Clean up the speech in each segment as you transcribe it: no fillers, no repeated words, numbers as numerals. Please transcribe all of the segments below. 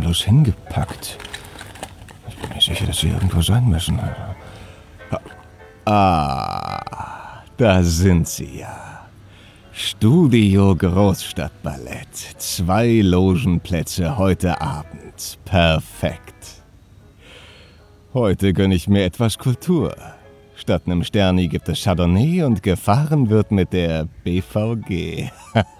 bloß hingepackt? Ich bin mir sicher, dass sie irgendwo sein müssen. Da sind sie ja. Studio Großstadtballett. 2 Logenplätze heute Abend. Perfekt. Heute gönne ich mir etwas Kultur. Statt einem Sterni gibt es Chardonnay und gefahren wird mit der BVG.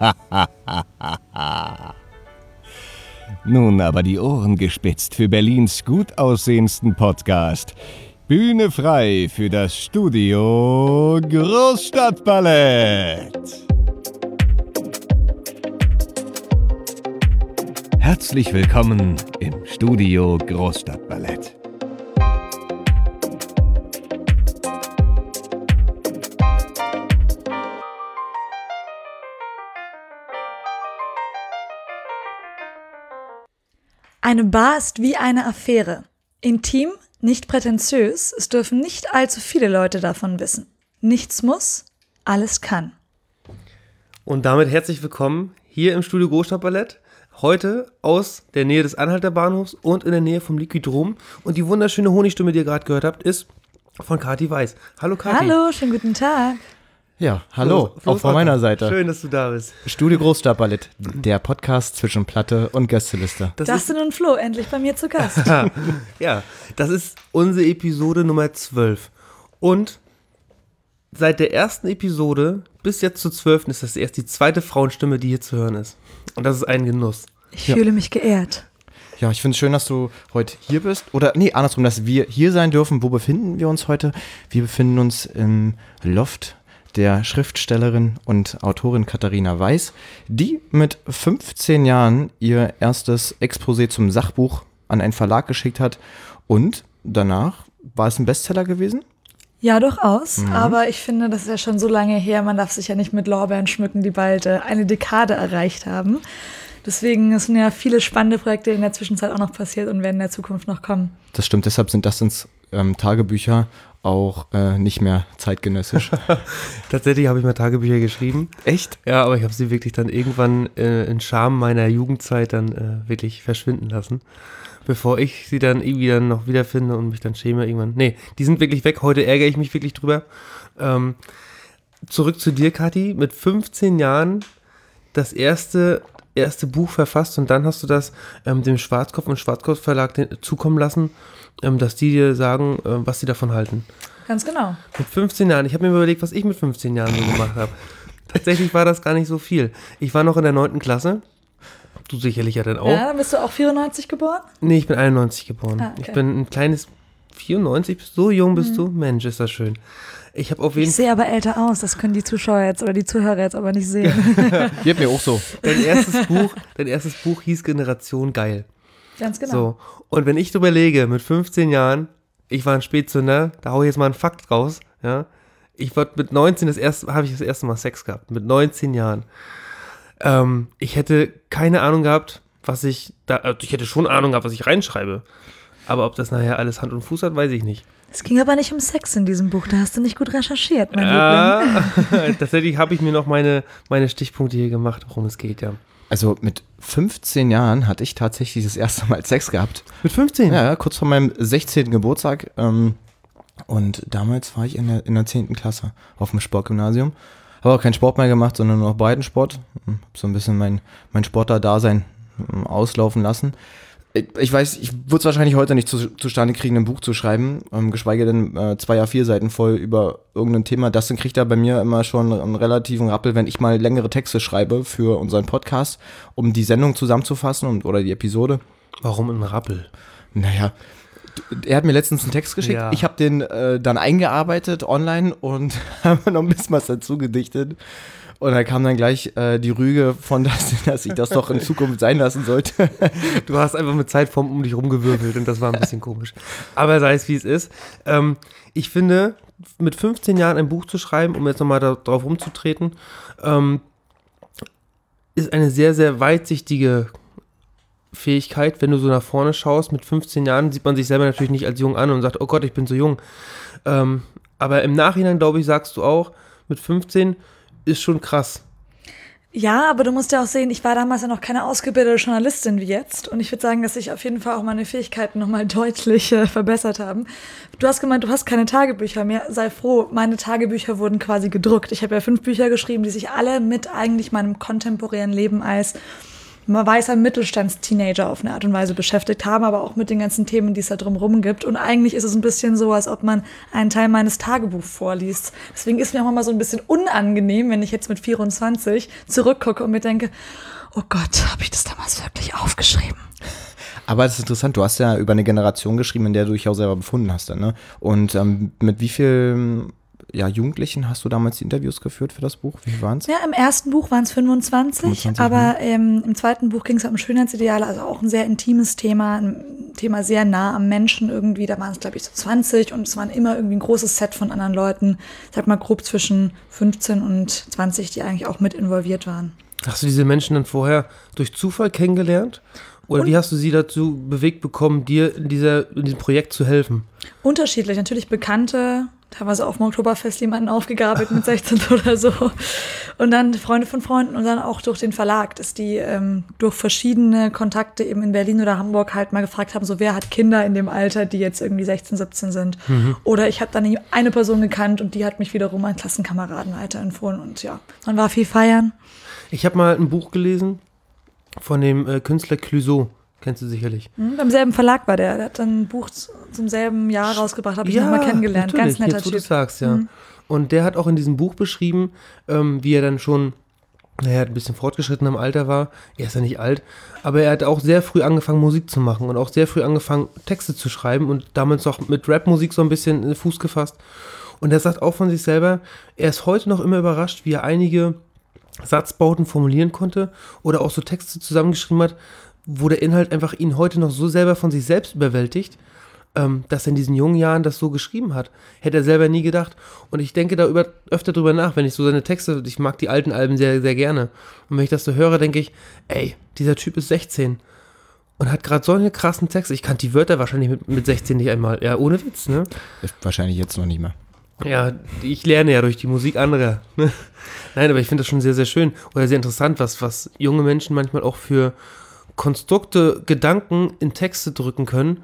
Nun aber die Ohren gespitzt für Berlins gut aussehendsten Podcast. Bühne frei für das Studio Großstadtballett. Herzlich willkommen im Studio Großstadtballett. Eine Bar ist wie eine Affäre. Intim, nicht prätentiös, es dürfen nicht allzu viele Leute davon wissen. Nichts muss, alles kann. Und damit herzlich willkommen hier im Studio Großstadtballett. Heute aus der Nähe des Anhalter Bahnhofs und in der Nähe vom Liquidrom. Und die wunderschöne Honigstimme, die ihr gerade gehört habt, ist von Kathi Weiß. Hallo Kathi. Hallo, schönen guten Tag. Ja, hallo, auch von meiner Seite. Schön, dass du da bist. Studio Großstadtballett, der Podcast zwischen Platte und Gästeliste. Dustin und Flo, endlich bei mir zu Gast. Ja, das ist unsere Episode Nummer 12. Und seit der ersten Episode bis jetzt zur 12. ist das erst die zweite Frauenstimme, die hier zu hören ist. Und das ist ein Genuss. Ich fühle mich geehrt. Ja, ich finde es schön, dass du heute hier bist. Oder, nee, andersrum, dass wir hier sein dürfen. Wo befinden wir uns heute? Wir befinden uns im Loft der Schriftstellerin und Autorin Katharina Weiß, die mit 15 Jahren ihr erstes Exposé zum Sachbuch an einen Verlag geschickt hat. Und danach war es ein Bestseller gewesen? Ja, durchaus. Aber ich finde, das ist ja schon so lange her. Man darf sich ja nicht mit Lorbeeren schmücken, die bald eine Dekade erreicht haben. Deswegen sind ja viele spannende Projekte in der Zwischenzeit auch noch passiert und werden in der Zukunft noch kommen. Das stimmt, deshalb sind das Tagebücher auch nicht mehr zeitgenössisch. Tatsächlich habe ich mal Tagebücher geschrieben. Echt? Ja, aber ich habe sie wirklich dann irgendwann in Scham meiner Jugendzeit dann wirklich verschwinden lassen. Bevor ich sie dann irgendwie dann noch wiederfinde und mich dann schäme irgendwann. Nee, die sind wirklich weg. Heute ärgere ich mich wirklich drüber. Zurück zu dir, Kathi. Mit 15 Jahren das erste Buch verfasst und dann hast du das dem Schwarzkopf und Schwarzkopf Verlag zukommen lassen, dass die dir sagen, was sie davon halten. Ganz genau. Mit 15 Jahren. Ich habe mir überlegt, was ich mit 15 Jahren so gemacht habe. Tatsächlich war das gar nicht so viel. Ich war noch in der 9. Klasse. Du sicherlich ja dann auch. Ja, dann bist du auch 94 geboren? Nee, ich bin 91 geboren. Ah, okay. Ich bin ein kleines 94. So jung bist du? Mensch, ist das schön. Ich sehe aber älter aus, das können die Zuschauer jetzt oder die Zuhörer jetzt aber nicht sehen. Geht mir auch so. Dein erstes Buch hieß Generation Geil. Ganz genau. So. Und wenn ich überlege, mit 15 Jahren, ich war ein Spätzünder, da hau ich jetzt mal einen Fakt raus, ja. Ich war mit 19 habe ich das erste Mal Sex gehabt, mit 19 Jahren. Ich hätte keine Ahnung gehabt, ich hätte schon Ahnung gehabt, was ich reinschreibe. Aber ob das nachher alles Hand und Fuß hat, weiß ich nicht. Es ging aber nicht um Sex in diesem Buch, da hast du nicht gut recherchiert, mein Liebling. Tatsächlich habe ich mir noch meine Stichpunkte hier gemacht, worum es geht, ja. Also mit 15 Jahren hatte ich tatsächlich das erste Mal Sex gehabt. Mit 15? Ja, kurz vor meinem 16. Geburtstag. Und damals war ich in der 10. Klasse auf dem Sportgymnasium. Habe auch keinen Sport mehr gemacht, sondern nur noch Breitensport. Habe so ein bisschen mein Sportler-Dasein auslaufen lassen. Ich weiß, ich würde es wahrscheinlich heute nicht zustande kriegen, ein Buch zu schreiben, geschweige denn 2 A4-Seiten voll über irgendein Thema. Das kriegt da bei mir immer schon einen relativen Rappel, wenn ich mal längere Texte schreibe für unseren Podcast, um die Sendung zusammenzufassen oder die Episode. Warum ein Rappel? Naja, er hat mir letztens einen Text geschickt, ja. Ich habe den dann eingearbeitet online und habe noch ein bisschen was dazu gedichtet. Und da kam dann gleich die Rüge von, dass ich das doch in Zukunft sein lassen sollte. Du hast einfach mit Zeitform um dich rumgewürfelt und das war ein bisschen komisch. Aber sei es wie es ist. Ich finde, mit 15 Jahren ein Buch zu schreiben, um jetzt nochmal darauf rumzutreten, ist eine sehr, sehr weitsichtige Fähigkeit. Wenn du so nach vorne schaust, mit 15 Jahren sieht man sich selber natürlich nicht als jung an und sagt, oh Gott, ich bin so jung. Aber im Nachhinein, glaube ich, sagst du auch, mit 15 ist schon krass. Ja, aber du musst ja auch sehen, ich war damals ja noch keine ausgebildete Journalistin wie jetzt. Und ich würde sagen, dass sich auf jeden Fall auch meine Fähigkeiten nochmal deutlich verbessert haben. Du hast gemeint, du hast keine Tagebücher mehr. Sei froh, meine Tagebücher wurden quasi gedruckt. Ich habe ja 5 Bücher geschrieben, die sich alle mit eigentlich meinem kontemporären Leben als weißer Mittelstandsteenager auf eine Art und Weise beschäftigt haben, aber auch mit den ganzen Themen, die es da drumherum gibt. Und eigentlich ist es ein bisschen so, als ob man einen Teil meines Tagebuchs vorliest. Deswegen ist mir auch immer so ein bisschen unangenehm, wenn ich jetzt mit 24 zurückgucke und mir denke, oh Gott, habe ich das damals wirklich aufgeschrieben? Aber das ist interessant, du hast ja über eine Generation geschrieben, in der du dich auch selber befunden hast. Ne? Und mit wie vielen Jugendlichen hast du damals die Interviews geführt für das Buch? Wie viel waren es? Ja, im ersten Buch waren es 25, aber im zweiten Buch ging es um Schönheitsideale, also auch ein sehr intimes Thema, ein Thema sehr nah am Menschen irgendwie. Da waren es, glaube ich, so 20 und es waren immer irgendwie ein großes Set von anderen Leuten, sag mal grob zwischen 15 und 20, die eigentlich auch mit involviert waren. Hast du diese Menschen dann vorher durch Zufall kennengelernt? Oder wie hast du sie dazu bewegt bekommen, dir in diesem Projekt zu helfen? Unterschiedlich, natürlich Bekannte, teilweise auf dem Oktoberfest jemanden aufgegabelt mit 16 oder so. Und dann Freunde von Freunden und dann auch durch den Verlag, dass die durch verschiedene Kontakte eben in Berlin oder Hamburg halt mal gefragt haben, so wer hat Kinder in dem Alter, die jetzt irgendwie 16, 17 sind. Oder ich habe dann eine Person gekannt und die hat mich wiederum an Klassenkameraden weiterempfohlen. Und ja, dann war viel feiern. Ich habe mal ein Buch gelesen von dem Künstler Clouseau. Kennst du sicherlich. Beim selben Verlag war der. Der hat dann ein Buch zum selben Jahr rausgebracht, habe ich nochmal kennengelernt. Natürlich. Ganz netter Jetzt, wo Typ. du sagst, ja. Und der hat auch in diesem Buch beschrieben, wie er dann schon, ein bisschen fortgeschritten im Alter war. Er ist ja nicht alt, aber er hat auch sehr früh angefangen, Musik zu machen und auch sehr früh angefangen, Texte zu schreiben und damals auch mit Rapmusik so ein bisschen Fuß gefasst. Und er sagt auch von sich selber, er ist heute noch immer überrascht, wie er einige Satzbauten formulieren konnte oder auch so Texte zusammengeschrieben hat, wo der Inhalt einfach ihn heute noch so selber von sich selbst überwältigt, dass er in diesen jungen Jahren das so geschrieben hat. Hätte er selber nie gedacht. Und ich denke da öfter drüber nach, wenn ich so seine Texte, ich mag die alten Alben sehr, sehr gerne. Und wenn ich das so höre, denke ich, ey, dieser Typ ist 16 und hat gerade solche krassen Texte. Ich kannte die Wörter wahrscheinlich mit 16 nicht einmal. Ja, ohne Witz, ne? Wahrscheinlich jetzt noch nicht mehr. Ja, ich lerne ja durch die Musik anderer. Ne? Nein, aber ich finde das schon sehr, sehr schön oder sehr interessant, was junge Menschen manchmal auch für Konstrukte, Gedanken in Texte drücken können,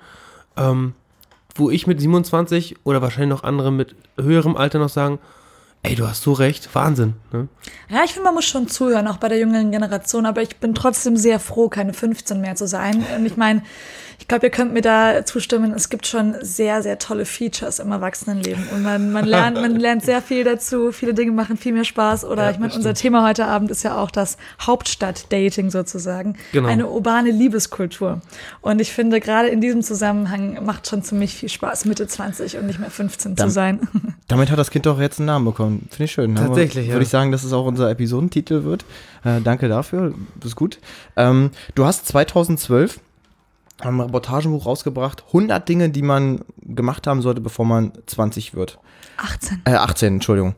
wo ich mit 27 oder wahrscheinlich noch andere mit höherem Alter noch sagen, ey, du hast so recht, Wahnsinn. Ne? Ja, ich finde, man muss schon zuhören, auch bei der jüngeren Generation, aber ich bin trotzdem sehr froh, keine 15 mehr zu sein. Und ich meine, ich glaube, ihr könnt mir da zustimmen, es gibt schon sehr, sehr tolle Features im Erwachsenenleben und man lernt sehr viel dazu, viele Dinge machen viel mehr Spaß oder ja, ich meine, unser Thema heute Abend ist ja auch das Hauptstadt-Dating sozusagen, genau. Eine urbane Liebeskultur und ich finde, gerade in diesem Zusammenhang macht schon ziemlich viel Spaß, Mitte 20 und nicht mehr 15 zu sein. Damit hat das Kind doch jetzt einen Namen bekommen, finde ich schön. Tatsächlich, ja. Würde ich sagen, dass es auch unser Episodentitel wird. Danke dafür, das ist gut. Du hast 2012 ein Reportagenbuch rausgebracht, 100 Dinge, die man gemacht haben sollte, bevor man 20 wird. 18, Entschuldigung.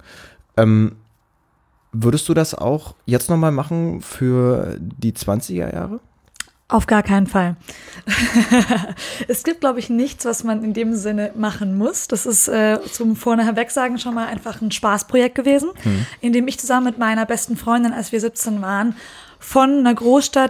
Würdest du das auch jetzt nochmal machen für die 20er Jahre? Auf gar keinen Fall. Es gibt, glaube ich, nichts, was man in dem Sinne machen muss. Das ist zum Vornewegsagen schon mal einfach ein Spaßprojekt gewesen, in dem ich zusammen mit meiner besten Freundin, als wir 17 waren, von einer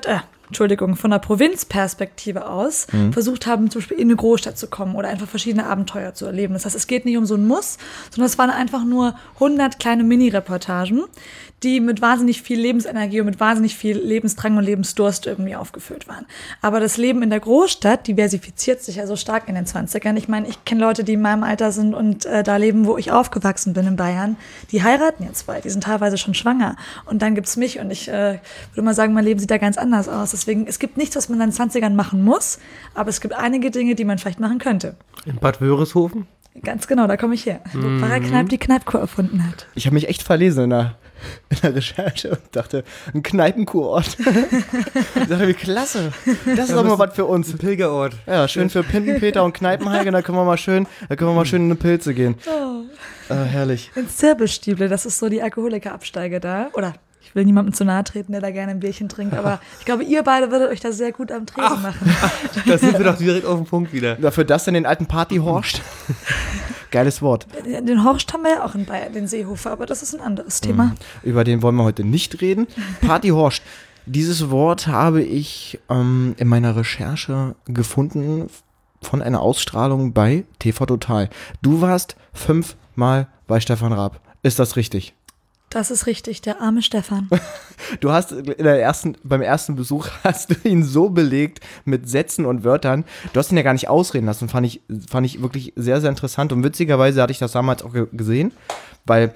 von der Provinzperspektive aus versucht haben, zum Beispiel in eine Großstadt zu kommen oder einfach verschiedene Abenteuer zu erleben. Das heißt, es geht nicht um so ein Muss, sondern es waren einfach nur 100 kleine Mini-Reportagen, die mit wahnsinnig viel Lebensenergie und mit wahnsinnig viel Lebensdrang und Lebensdurst irgendwie aufgefüllt waren. Aber das Leben in der Großstadt diversifiziert sich ja so stark in den 20ern. Ich meine, ich kenne Leute, die in meinem Alter sind und da leben, wo ich aufgewachsen bin in Bayern. Die heiraten jetzt bald, die sind teilweise schon schwanger. Und dann gibt's mich und ich würde mal sagen, mein Leben sieht da ganz anders aus. Deswegen, es gibt nichts, was man in den 20ern machen muss, aber es gibt einige Dinge, die man vielleicht machen könnte. In Bad Wörishofen? Ganz genau, da komme ich her. Wo Pfarrer Kneipp die Kneipkur erfunden hat. Ich habe mich echt verlesen in der Recherche und dachte, ein Kneipenkurort. Ich dachte, wie klasse. Das ist doch mal was für uns. Ein Pilgerort. Ja, schön für Pintenpeter und Kneipenheike, da können wir mal schön in eine Pilze gehen. Oh. Herrlich. Ins Zirbelstieble, das ist so die Alkoholikerabsteige da. Oder ich will niemandem zu nahe treten, der da gerne ein Bierchen trinkt, aber ich glaube, ihr beide würdet euch da sehr gut am Tresen machen. Da sind wir doch direkt auf den Punkt wieder. Dafür das in den alten Partyhorst. Geiles Wort. Den Horst haben wir ja auch in Bayern, den Seehofer, aber das ist ein anderes Thema. Über den wollen wir heute nicht reden. Partyhorst. Dieses Wort habe ich in meiner Recherche gefunden von einer Ausstrahlung bei TV Total. Du warst 5-mal bei Stefan Raab. Ist das richtig? Das ist richtig, der arme Stefan. Du hast beim ersten Besuch hast du ihn so belegt mit Sätzen und Wörtern. Du hast ihn ja gar nicht ausreden lassen. Fand ich wirklich sehr, sehr interessant. Und witzigerweise hatte ich das damals auch gesehen, weil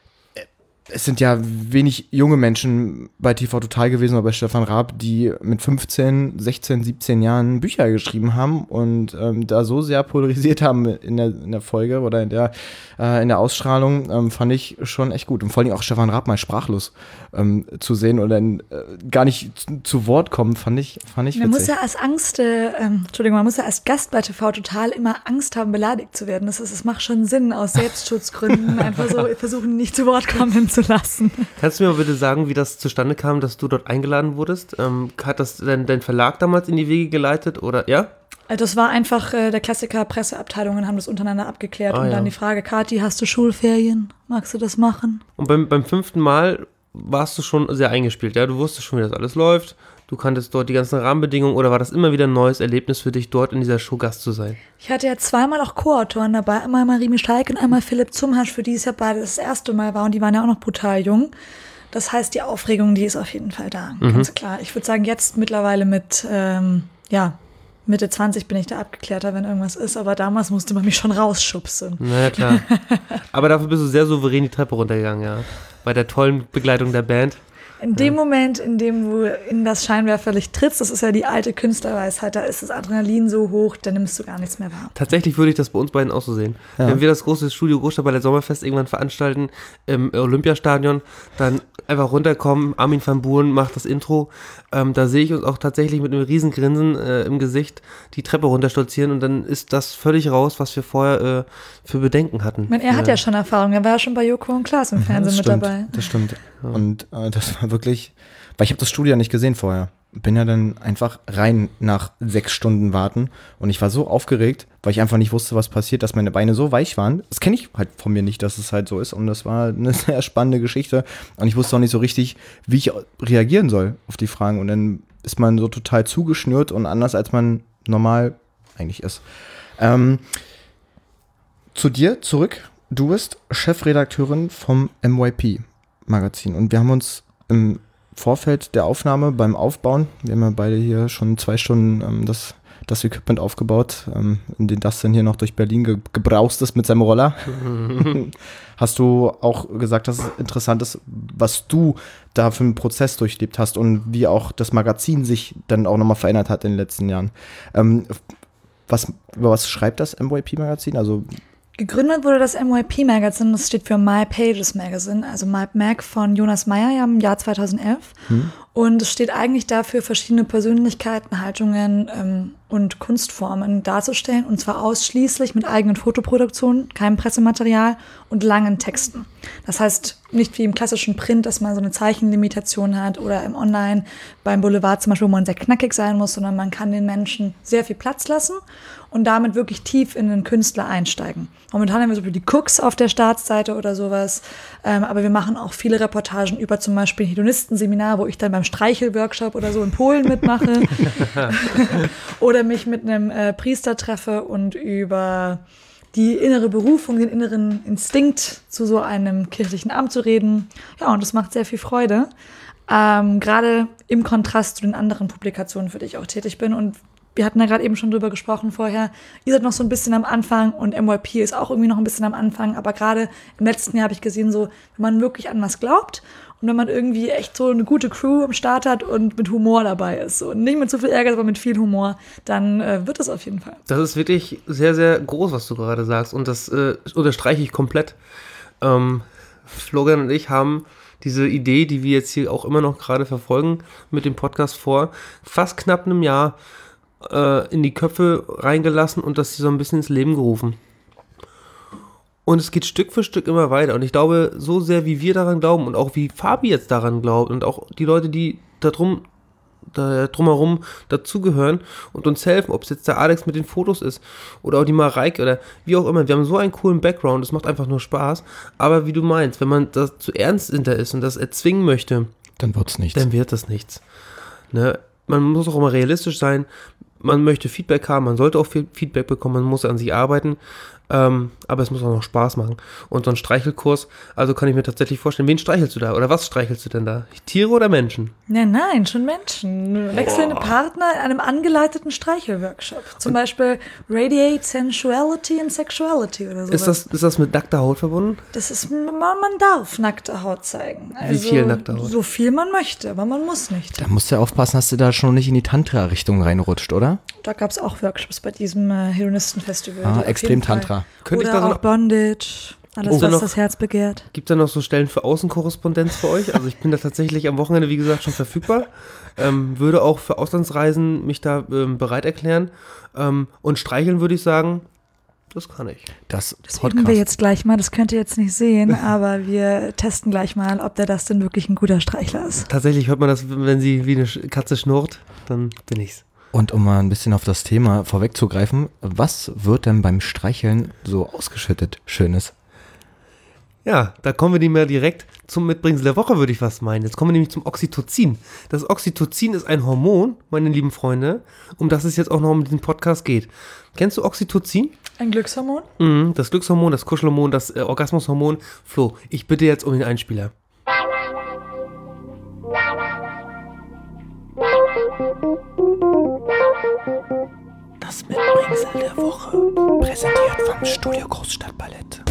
es sind ja wenig junge Menschen bei TV Total gewesen oder bei Stefan Raab, die mit 15, 16, 17 Jahren Bücher geschrieben haben und da so sehr polarisiert haben in der Folge oder in der Ausstrahlung, fand ich schon echt gut. Und vor allem auch Stefan Raab mal sprachlos zu sehen oder gar nicht zu Wort kommen, fand ich witzig. Man muss ja man muss ja als Gast bei TV Total immer Angst haben, beleidigt zu werden. Das macht schon Sinn, aus Selbstschutzgründen einfach so versuchen, nicht zu Wort kommen zu lassen. Kannst du mir mal bitte sagen, wie das zustande kam, dass du dort eingeladen wurdest? Hat das dein Verlag damals in die Wege geleitet oder ja? Das war einfach der Klassiker, Presseabteilungen haben das untereinander abgeklärt und dann die Frage, Kathi, hast du Schulferien? Magst du das machen? Und beim 5. Mal warst du schon sehr eingespielt, ja? Du wusstest schon, wie das alles läuft. Du kanntest dort die ganzen Rahmenbedingungen oder war das immer wieder ein neues Erlebnis für dich, dort in dieser Show Gast zu sein? Ich hatte ja 2-mal auch Co-Autoren dabei, einmal Marie Mischalk und einmal Philipp Zumhasch, für die es ja beide das erste Mal war und die waren ja auch noch brutal jung. Das heißt, die Aufregung, die ist auf jeden Fall da, ganz klar. Ich würde sagen, jetzt mittlerweile mit Mitte 20 bin ich da abgeklärter, wenn irgendwas ist, aber damals musste man mich schon rausschubsen. Na ja, klar. Aber dafür bist du sehr souverän die Treppe runtergegangen, ja. Bei der tollen Begleitung der Band. In dem Moment, in dem du in das Scheinwerferlicht trittst, das ist ja die alte Künstlerweisheit, da ist das Adrenalin so hoch, da nimmst du gar nichts mehr wahr. Tatsächlich würde ich das bei uns beiden auch so sehen. Ja. Wenn wir das große Studio Großstadtballett Sommerfest irgendwann veranstalten im Olympiastadion, dann einfach runterkommen, Armin van Buuren macht das Intro, da sehe ich uns auch tatsächlich mit einem riesen Grinsen im Gesicht die Treppe runterstolzieren und dann ist das völlig raus, was wir vorher für Bedenken hatten. Ich meine, er hat ja schon Erfahrung, er war ja schon bei Joko und Klaas im Fernsehen mit dabei. Das stimmt. Ja. Und das war wirklich, weil ich habe das Studio ja nicht gesehen vorher. Bin ja dann einfach rein nach 6 Stunden warten und ich war so aufgeregt, weil ich einfach nicht wusste, was passiert, dass meine Beine so weich waren. Das kenne ich halt von mir nicht, dass es halt so ist und das war eine sehr spannende Geschichte und ich wusste auch nicht so richtig, wie ich reagieren soll auf die Fragen und dann ist man so total zugeschnürt und anders, als man normal eigentlich ist. Zu dir zurück, du bist Chefredakteurin vom MYP-Magazin und wir haben uns im Vorfeld der Aufnahme beim Aufbauen, wir haben ja beide hier schon 2 Stunden das Equipment aufgebaut, in den Dustin hier noch durch Berlin gebraust ist mit seinem Roller. Hast du auch gesagt, dass es interessant ist, was du da für einen Prozess durchlebt hast und wie auch das Magazin sich dann auch nochmal verändert hat in den letzten Jahren. Über was schreibt das MYP-Magazin? Also gegründet wurde das MYP-Magazin, das steht für My Pages Magazine, also My Mag von Jonas Meyer ja, im Jahr 2011. Und es steht eigentlich dafür, verschiedene Persönlichkeiten, Haltungen und Kunstformen darzustellen, und zwar ausschließlich mit eigenen Fotoproduktionen, keinem Pressematerial und langen Texten. Das heißt, nicht wie im klassischen Print, dass man so eine Zeichenlimitation hat oder im Online, beim Boulevard zum Beispiel, wo man sehr knackig sein muss, sondern man kann den Menschen sehr viel Platz lassen und damit wirklich tief in den Künstler einsteigen. Momentan haben wir so die Cooks auf der Startseite oder sowas, aber wir machen auch viele Reportagen über zum Beispiel ein Hedonistenseminar, wo ich dann beim Streichelworkshop oder so in Polen mitmache oder mich mit einem Priester treffe und über die innere Berufung, den inneren Instinkt zu so einem kirchlichen Amt zu reden. Ja, und das macht sehr viel Freude, gerade im Kontrast zu den anderen Publikationen, für die ich auch tätig bin. Und wir hatten ja gerade eben schon drüber gesprochen vorher, ihr seid noch so ein bisschen am Anfang und MYP ist auch irgendwie noch ein bisschen am Anfang, aber gerade im letzten Jahr habe ich gesehen, so, wenn man wirklich an was glaubt und wenn man irgendwie echt so eine gute Crew am Start hat und mit Humor dabei ist und nicht mit so viel Ärger, aber mit viel Humor, dann wird es auf jeden Fall. Das ist wirklich sehr, sehr groß, was du gerade sagst, und das unterstreiche ich komplett. Florian und ich haben diese Idee, die wir jetzt hier auch immer noch gerade verfolgen mit dem Podcast vor fast knapp einem Jahr in die Köpfe reingelassen und das so ein bisschen ins Leben gerufen. Und es geht Stück für Stück immer weiter. Und ich glaube, so sehr wie wir daran glauben und auch wie Fabi jetzt daran glaubt und auch die Leute, die darum drumherum dazugehören und uns helfen, ob es jetzt der Alex mit den Fotos ist oder auch die Mareike oder wie auch immer. Wir haben so einen coolen Background, es macht einfach nur Spaß. Aber wie du meinst, wenn man das zu ernst hinter ist und das erzwingen möchte, Dann wird's nichts. dann wird das nichts. Ne? Man muss auch immer realistisch sein. Man möchte Feedback haben, man sollte auch Feedback bekommen, man muss an sich arbeiten. Aber es muss auch noch Spaß machen. Und so ein Streichelkurs, also kann ich mir tatsächlich vorstellen, wen streichelst du da? Oder was streichelst du denn da? Tiere oder Menschen? Nein, schon Menschen. Wechselnde Partner in einem angeleiteten Streichelworkshop. Zum Beispiel Radiate Sensuality and Sexuality oder so. Ist das mit nackter Haut verbunden? Das ist, man darf nackte Haut zeigen. Wie viel nackte Haut? So viel man möchte, aber man muss nicht. Da musst du ja aufpassen, dass du da schon nicht in die Tantra-Richtung reinrutscht, oder? Da gab es auch Workshops bei diesem Hedonisten-Festival. Ah, die auf Extrem jeden Fall- Tantra. Könnte ich Oder da so auch Bondage. Alles, Oh. was Noch- das Herz begehrt. Gibt es da noch so Stellen für Außenkorrespondenz für euch? Also ich bin da tatsächlich am Wochenende, wie gesagt, schon verfügbar. Würde auch für Auslandsreisen mich da bereit erklären. Und streicheln würde ich sagen, das kann ich. Das Üben wir jetzt gleich mal, das könnt ihr jetzt nicht sehen, aber wir testen gleich mal, ob der das denn wirklich ein guter Streichler ist. Tatsächlich hört man das, wenn sie wie eine Katze schnurrt, dann bin ich's. Und um mal ein bisschen auf das Thema vorwegzugreifen, was wird denn beim Streicheln so ausgeschüttet Schönes? Ja, da kommen wir nicht mehr direkt zum Mitbringsel der Woche, würde ich fast meinen. Jetzt kommen wir nämlich zum Oxytocin. Das Oxytocin ist ein Hormon, meine lieben Freunde, um das es jetzt auch noch um diesen Podcast geht. Kennst du Oxytocin? Ein Glückshormon? Das Glückshormon, das Kuschelhormon, das Orgasmushormon. Flo, ich bitte jetzt um den Einspieler. Das Mitbringsel der Woche, präsentiert vom Studio Großstadtballett.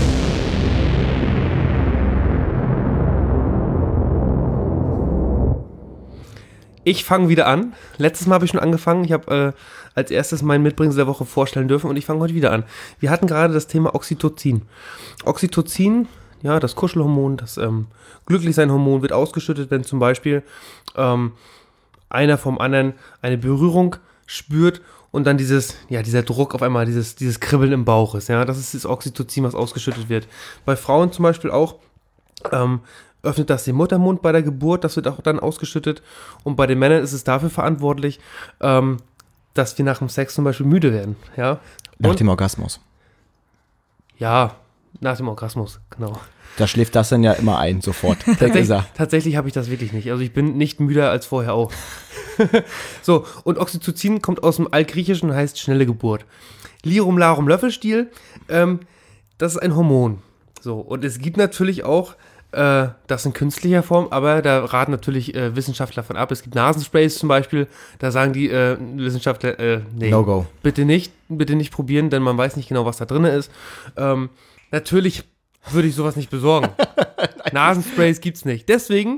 Ich fange wieder an. Letztes Mal habe ich schon angefangen. Ich habe als erstes meinen Mitbringsel der Woche vorstellen dürfen und ich fange heute wieder an. Wir hatten gerade das Thema Oxytocin. Oxytocin, ja, das Kuschelhormon, das Glücklichsein-Hormon wird ausgeschüttet, wenn zum Beispiel einer vom anderen eine Berührung spürt und dann dieser Druck auf einmal, dieses Kribbeln im Bauch ist. Ja, das ist das Oxytocin, was ausgeschüttet wird. Bei Frauen zum Beispiel auch öffnet das den Muttermund bei der Geburt, das wird auch dann ausgeschüttet. Und bei den Männern ist es dafür verantwortlich, dass wir nach dem Sex zum Beispiel müde werden. Ja, Nach dem Orgasmus. ja, nach dem Orgasmus, genau. Da schläft das dann ja immer ein, sofort. Der ist er. Tatsächlich habe ich das wirklich nicht. Also ich bin nicht müder als vorher auch. So, und Oxytocin kommt aus dem Altgriechischen und heißt schnelle Geburt. Lirum Larum Löffelstiel, das ist ein Hormon. So, und es gibt natürlich auch das in künstlicher Form, aber da raten natürlich Wissenschaftler von ab. Es gibt Nasensprays zum Beispiel, da sagen die Wissenschaftler, nee, No go. bitte nicht probieren, denn man weiß nicht genau, was da drin ist. Natürlich würde ich sowas nicht besorgen. Nasensprays gibt's nicht. Deswegen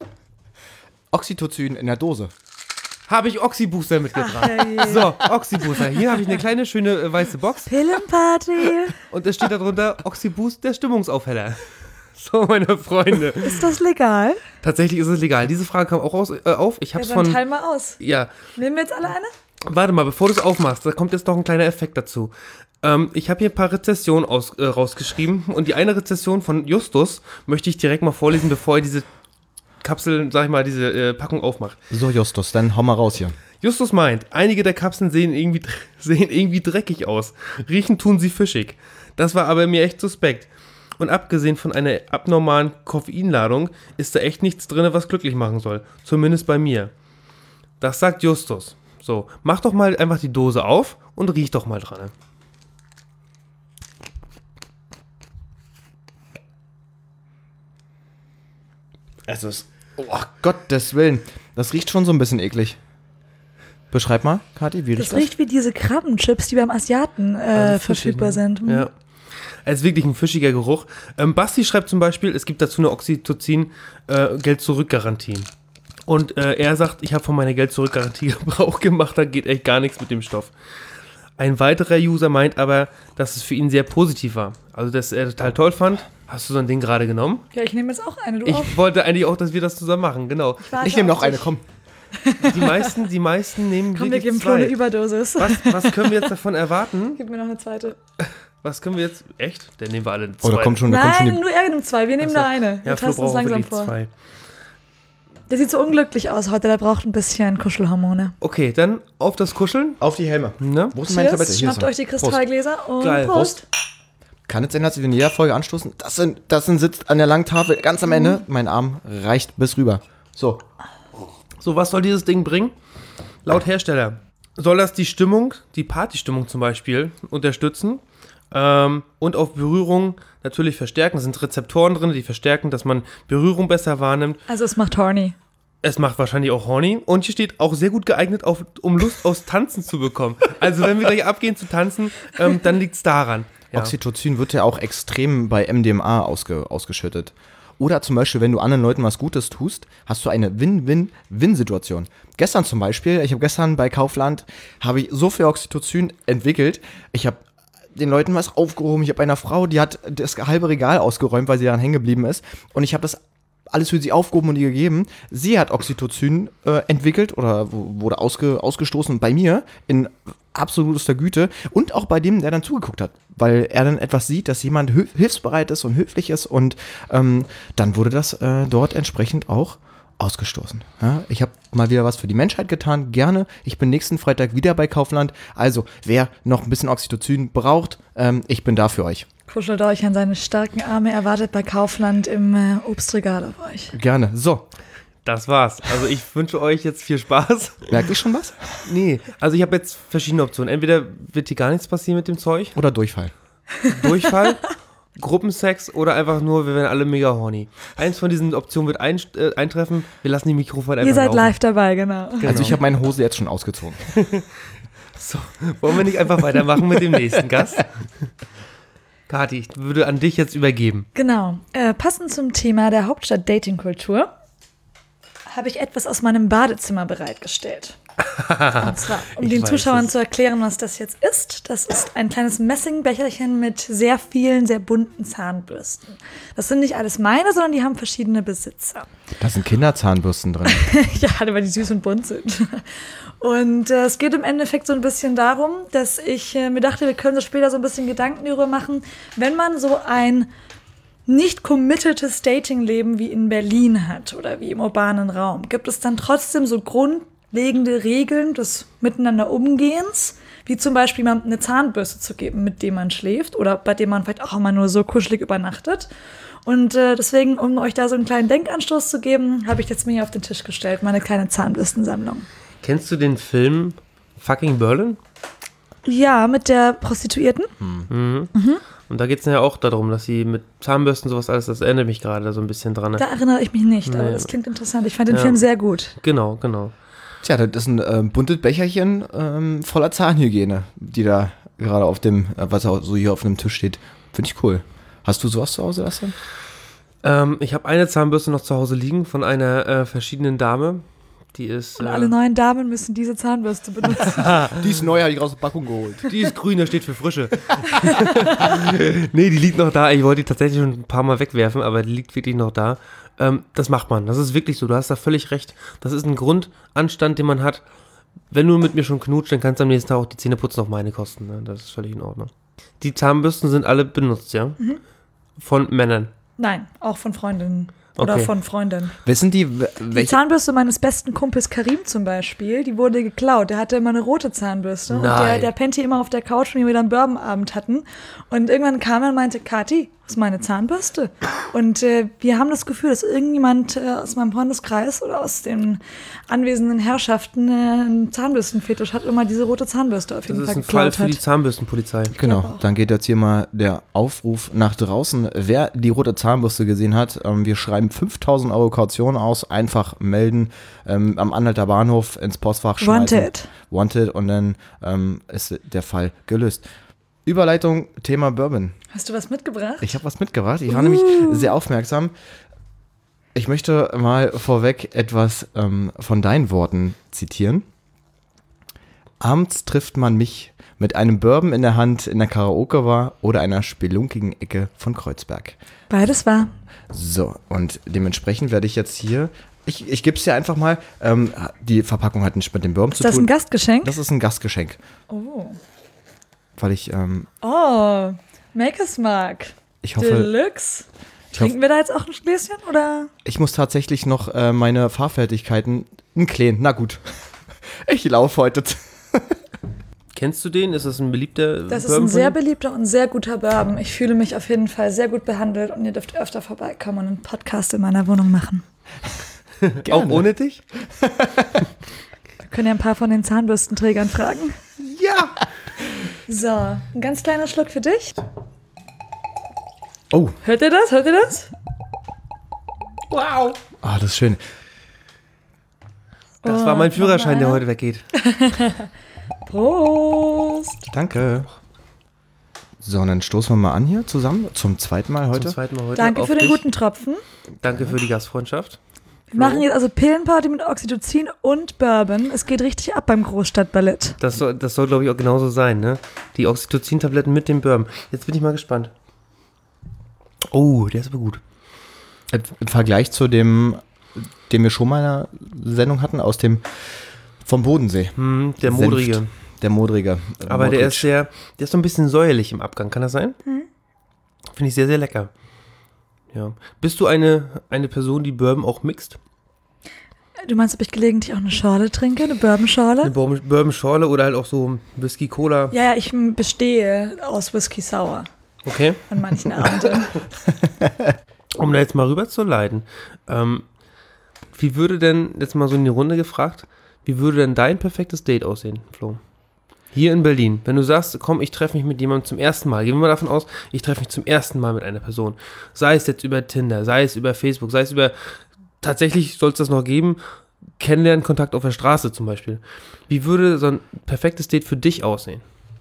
Oxytocin in der Dose. habe ich Oxybooster mitgebracht. So, Oxybooster. Hier habe ich eine kleine, schöne weiße Box Pillenparty. und es steht darunter Oxyboost, der Stimmungsaufheller. So, meine Freunde. Ist das legal? Tatsächlich ist es legal. Diese Frage kam auch auf. Ich habe es Ja, dann von... teil mal aus. Ja, Nehmen wir jetzt alle eine? warte mal, bevor du es aufmachst, da kommt jetzt noch ein kleiner Effekt dazu. Ich habe hier ein paar Rezessionen rausgeschrieben und die eine Rezession von Justus möchte ich direkt mal vorlesen, bevor er diese Kapsel, sag ich mal, diese Packung aufmacht. So, Justus, dann hau mal raus hier. Justus meint, einige der Kapseln sehen irgendwie dreckig aus. Riechen tun sie fischig. Das war aber mir echt suspekt. Und abgesehen von einer abnormalen Koffeinladung ist da echt nichts drin, was glücklich machen soll. Zumindest bei mir. Das sagt Justus. So, mach doch mal einfach die Dose auf und riech doch mal dran. Also es, oh Gottes Willen, das riecht schon so ein bisschen eklig. Beschreib mal, Kathi, wie riecht Das das? riecht wie diese Krabbenchips, die beim Asiaten verfügbar sind. Ja. Es ist wirklich ein fischiger Geruch. Basti schreibt zum Beispiel, es gibt dazu eine Oxytocin Geld-Zurück-Garantie. Und er sagt, ich habe von meiner Geld-Zurück-Garantie Gebrauch gemacht, da geht echt gar nichts mit dem Stoff. Ein weiterer User meint aber, dass es für ihn sehr positiv war. Also, dass er total toll fand. Hast du so ein Ding gerade genommen? Ja, ich nehme jetzt auch eine. Du auch. Ich wollte eigentlich auch, dass wir das zusammen machen, genau. warte Ich nehme noch auf eine, dich. komm. Die meisten nehmen Komm, wir wirklich geben Flo eine zwei. Überdosis. Was können wir jetzt davon erwarten? Gib mir noch eine zweite. Was können wir jetzt... Echt? Dann nehmen wir alle zwei. Oh, da kommt schon Nein, die... nur er nimmt zwei. Wir nehmen nur eine. Wir Ja, Flo tasten uns braucht langsam wirklich vor. zwei. Der sieht so unglücklich aus heute, der braucht ein bisschen Kuschelhormone. Okay, dann auf das Kuscheln. Auf die Helme. Ne? Wo ist meine Tablette? Cheers, Hier ist schnappt er. euch die Kristallgläser und Geil. Prost. Kann jetzt sein, dass wir in jeder Folge anstoßen. Das sitzt an der langen Tafel ganz am Ende. Mein Arm reicht bis rüber. So. So, was soll dieses Ding bringen? Laut Hersteller soll das die Stimmung, die Partystimmung zum Beispiel, unterstützen und auf Berührung natürlich verstärken. Es sind Rezeptoren drin, die verstärken, dass man Berührung besser wahrnimmt. Also es macht horny. Es macht wahrscheinlich auch horny und hier steht auch sehr gut geeignet, um Lust aufs Tanzen zu bekommen. Also wenn wir gleich abgehen zu tanzen, dann liegt es daran. Ja. Oxytocin wird ja auch extrem bei MDMA ausgeschüttet. Oder zum Beispiel, wenn du anderen Leuten was Gutes tust, hast du eine Win-Win-Win-Situation. Gestern zum Beispiel, ich habe gestern bei Kaufland, habe ich so viel Oxytocin entwickelt, ich habe den Leuten was aufgehoben, ich habe einer Frau, die hat das halbe Regal ausgeräumt, weil sie daran hängen geblieben ist und ich habe das alles für sie aufgehoben und ihr gegeben. Sie hat Oxytocin entwickelt oder wurde ausgestoßen bei mir in absolutester Güte und auch bei dem, der dann zugeguckt hat, weil er dann etwas sieht, dass jemand hilfsbereit ist und höflich ist und dann wurde das dort entsprechend auch ausgestoßen. Ja, ich habe mal wieder was für die Menschheit getan, gerne. Ich bin nächsten Freitag wieder bei Kaufland. Also, wer noch ein bisschen Oxytocin braucht, ich bin da für euch. Kuschelt euch an seine starken Arme, erwartet bei Kaufland im Obstregal auf euch. Gerne. So. Das war's. Also ich wünsche euch jetzt viel Spaß. Merkt ihr schon was? Nee, also ich habe jetzt verschiedene Optionen. Entweder wird hier gar nichts passieren mit dem Zeug, Oder Durchfall. Durchfall, Gruppensex oder einfach nur, wir werden alle mega horny. Eins von diesen Optionen wird eintreffen. Wir lassen die Mikrofone einfach Ihr seid laufen. live dabei, genau. Also ich habe meine Hose jetzt schon ausgezogen. So, wollen wir nicht einfach weitermachen mit dem nächsten Gast? Kathi, ich würde an dich jetzt übergeben. Genau. Passend zum Thema der Hauptstadt-Dating-Kultur habe ich etwas aus meinem Badezimmer bereitgestellt. Und zwar, um Ich den weiß Zuschauern es. zu erklären, was das jetzt ist. Das ist ein kleines Messingbecherchen mit sehr vielen, sehr bunten Zahnbürsten. Das sind nicht alles meine, sondern die haben verschiedene Besitzer. Da sind Kinderzahnbürsten drin. Ja, weil die süß und bunt sind. Und es geht im Endeffekt so ein bisschen darum, dass ich mir dachte, wir können so später so ein bisschen Gedanken darüber machen, wenn man so ein nicht committedes Datingleben wie in Berlin hat oder wie im urbanen Raum, gibt es dann trotzdem so grundlegende Regeln des Miteinander Umgehens, wie zum Beispiel mal eine Zahnbürste zu geben, mit dem man schläft oder bei dem man vielleicht auch immer nur so kuschelig übernachtet. Und deswegen, um euch da so einen kleinen Denkanstoß zu geben, habe ich jetzt mir hier auf den Tisch gestellt, meine kleine Zahnbürstensammlung. Kennst du den Film Fucking Berlin? Ja, mit der Prostituierten. Und da geht es ja auch darum, dass sie mit Zahnbürsten sowas alles, das erinnert mich gerade so ein bisschen dran. Ne? Da erinnere ich mich nicht, aber Nee. das klingt interessant. Ich fand den Film sehr gut. Genau. Tja, das ist ein buntes Becherchen voller Zahnhygiene, die da gerade auf dem, was auch so hier auf dem Tisch steht. Finde ich cool. Hast du sowas zu Hause, Lasse? Ich habe eine Zahnbürste noch zu Hause liegen von einer verschiedenen Dame. Die ist. Und alle neuen Damen müssen diese Zahnbürste benutzen. Die ist neu, habe ich aus der Packung geholt. Die ist grün, das steht für Frische. Nee, die liegt noch da. Ich wollte die tatsächlich schon ein paar Mal wegwerfen, aber die liegt wirklich noch da. Das macht man. Das ist wirklich so. Du hast da völlig recht. Das ist ein Grundanstand, den man hat. Wenn du mit mir schon knutscht, dann kannst du am nächsten Tag auch die Zähne putzen auf meine Kosten. Ne? Das ist völlig in Ordnung. Die Zahnbürsten sind alle benutzt, ja? Von Männern. Nein, auch von Freundinnen. Oder Okay. von Freundinnen. Wissen die, Die welche? Zahnbürste meines besten Kumpels Karim zum Beispiel, die wurde geklaut. Der hatte immer eine rote Zahnbürste. Und Nein. der pennt hier immer auf der Couch, wenn wir wieder einen Bourbonabend hatten. Und irgendwann kam er und meinte, Kathi, das ist meine Zahnbürste. Und wir haben das Gefühl, dass irgendjemand aus meinem Freundeskreis oder aus den anwesenden Herrschaften einen Zahnbürstenfetisch hat, immer diese rote Zahnbürste auf Das jeden ist Fall ein Fall geklaut für die hat. Zahnbürstenpolizei. Genau, dann geht jetzt hier mal der Aufruf nach draußen. Wer die rote Zahnbürste gesehen hat, wir schreiben 5.000 Euro Kaution aus, einfach melden, am Anhalter Bahnhof ins Postfach schmeißen. Wanted und dann ist der Fall gelöst. Überleitung, Thema Bourbon. Hast du was mitgebracht? Ich habe was mitgebracht, ich war nämlich sehr aufmerksam. Ich möchte mal vorweg etwas von deinen Worten zitieren. Abends trifft man mich mit einem Bourbon in der Hand in der Karaoke-Bar oder einer spelunkigen Ecke von Kreuzberg. Beides war. So, und dementsprechend werde ich jetzt hier, ich gebe es dir einfach mal, die Verpackung hat nichts mit dem Bourbon Ist zu das tun. ein Gastgeschenk? Das ist ein Gastgeschenk, Oh. weil ich Oh, Makersmark. hoffe, Deluxe. Trinken wir da jetzt auch ein Gläschen, oder? Ich muss tatsächlich noch meine Fahrfertigkeiten klären. Na gut. Ich laufe heute. Kennst du den? Ist das ein beliebter Das ist Bourbon ein von sehr dir? beliebter und sehr guter Bourbon. Ich fühle mich auf jeden Fall sehr gut behandelt und ihr dürft öfter vorbeikommen und einen Podcast in meiner Wohnung machen. Auch ohne dich? Wir können ja ein paar von den Zahnbürstenträgern fragen. Ja! So, ein ganz kleiner Schluck für dich. Oh, Hört ihr das? Hört ihr das? Wow! das ist schön. Das war mein Führerschein, der noch mal heute weggeht. Prost! Danke. So, und dann stoßen wir mal an hier zusammen. Zum zweiten Mal heute. Zum zweiten Mal heute. Danke auf für den dich. guten Tropfen. Danke für die Gastfreundschaft. Wir machen jetzt also Pillenparty mit Oxytocin und Bourbon. Es geht richtig ab beim Großstadtballett. Das soll glaube ich, auch genauso sein, ne? Die Oxytocin-Tabletten mit dem Bourbon. Jetzt bin ich mal gespannt. Oh, der ist aber gut. Im Vergleich zu dem, den wir schon mal in einer Sendung hatten, vom Bodensee. Der Senft. modrige. Der modrige. Aber der Modric. ist so ein bisschen säuerlich im Abgang. Kann das sein? Finde ich sehr, sehr lecker. Ja. Bist du eine Person, die Bourbon auch mixt? Du meinst, ob ich gelegentlich auch eine Schorle trinke, eine Bourbonschorle? Eine Bourbon-Schorle oder halt auch so Whisky-Cola? Ja, ich bestehe aus Whisky Sour Okay. an manchen Abenden. Um da jetzt mal rüber zu leiten. Wie würde denn, jetzt mal so in die Runde gefragt, wie würde denn dein perfektes Date aussehen, Flo? Hier in Berlin. Wenn du sagst, komm, ich treffe mich mit jemandem zum ersten Mal. Gehen wir mal davon aus, ich treffe mich zum ersten Mal mit einer Person. Sei es jetzt über Tinder, sei es über Facebook, sei es über, tatsächlich soll es das noch geben, Kennenlernen, Kontakt auf der Straße zum Beispiel. Wie würde so ein perfektes Date für dich aussehen?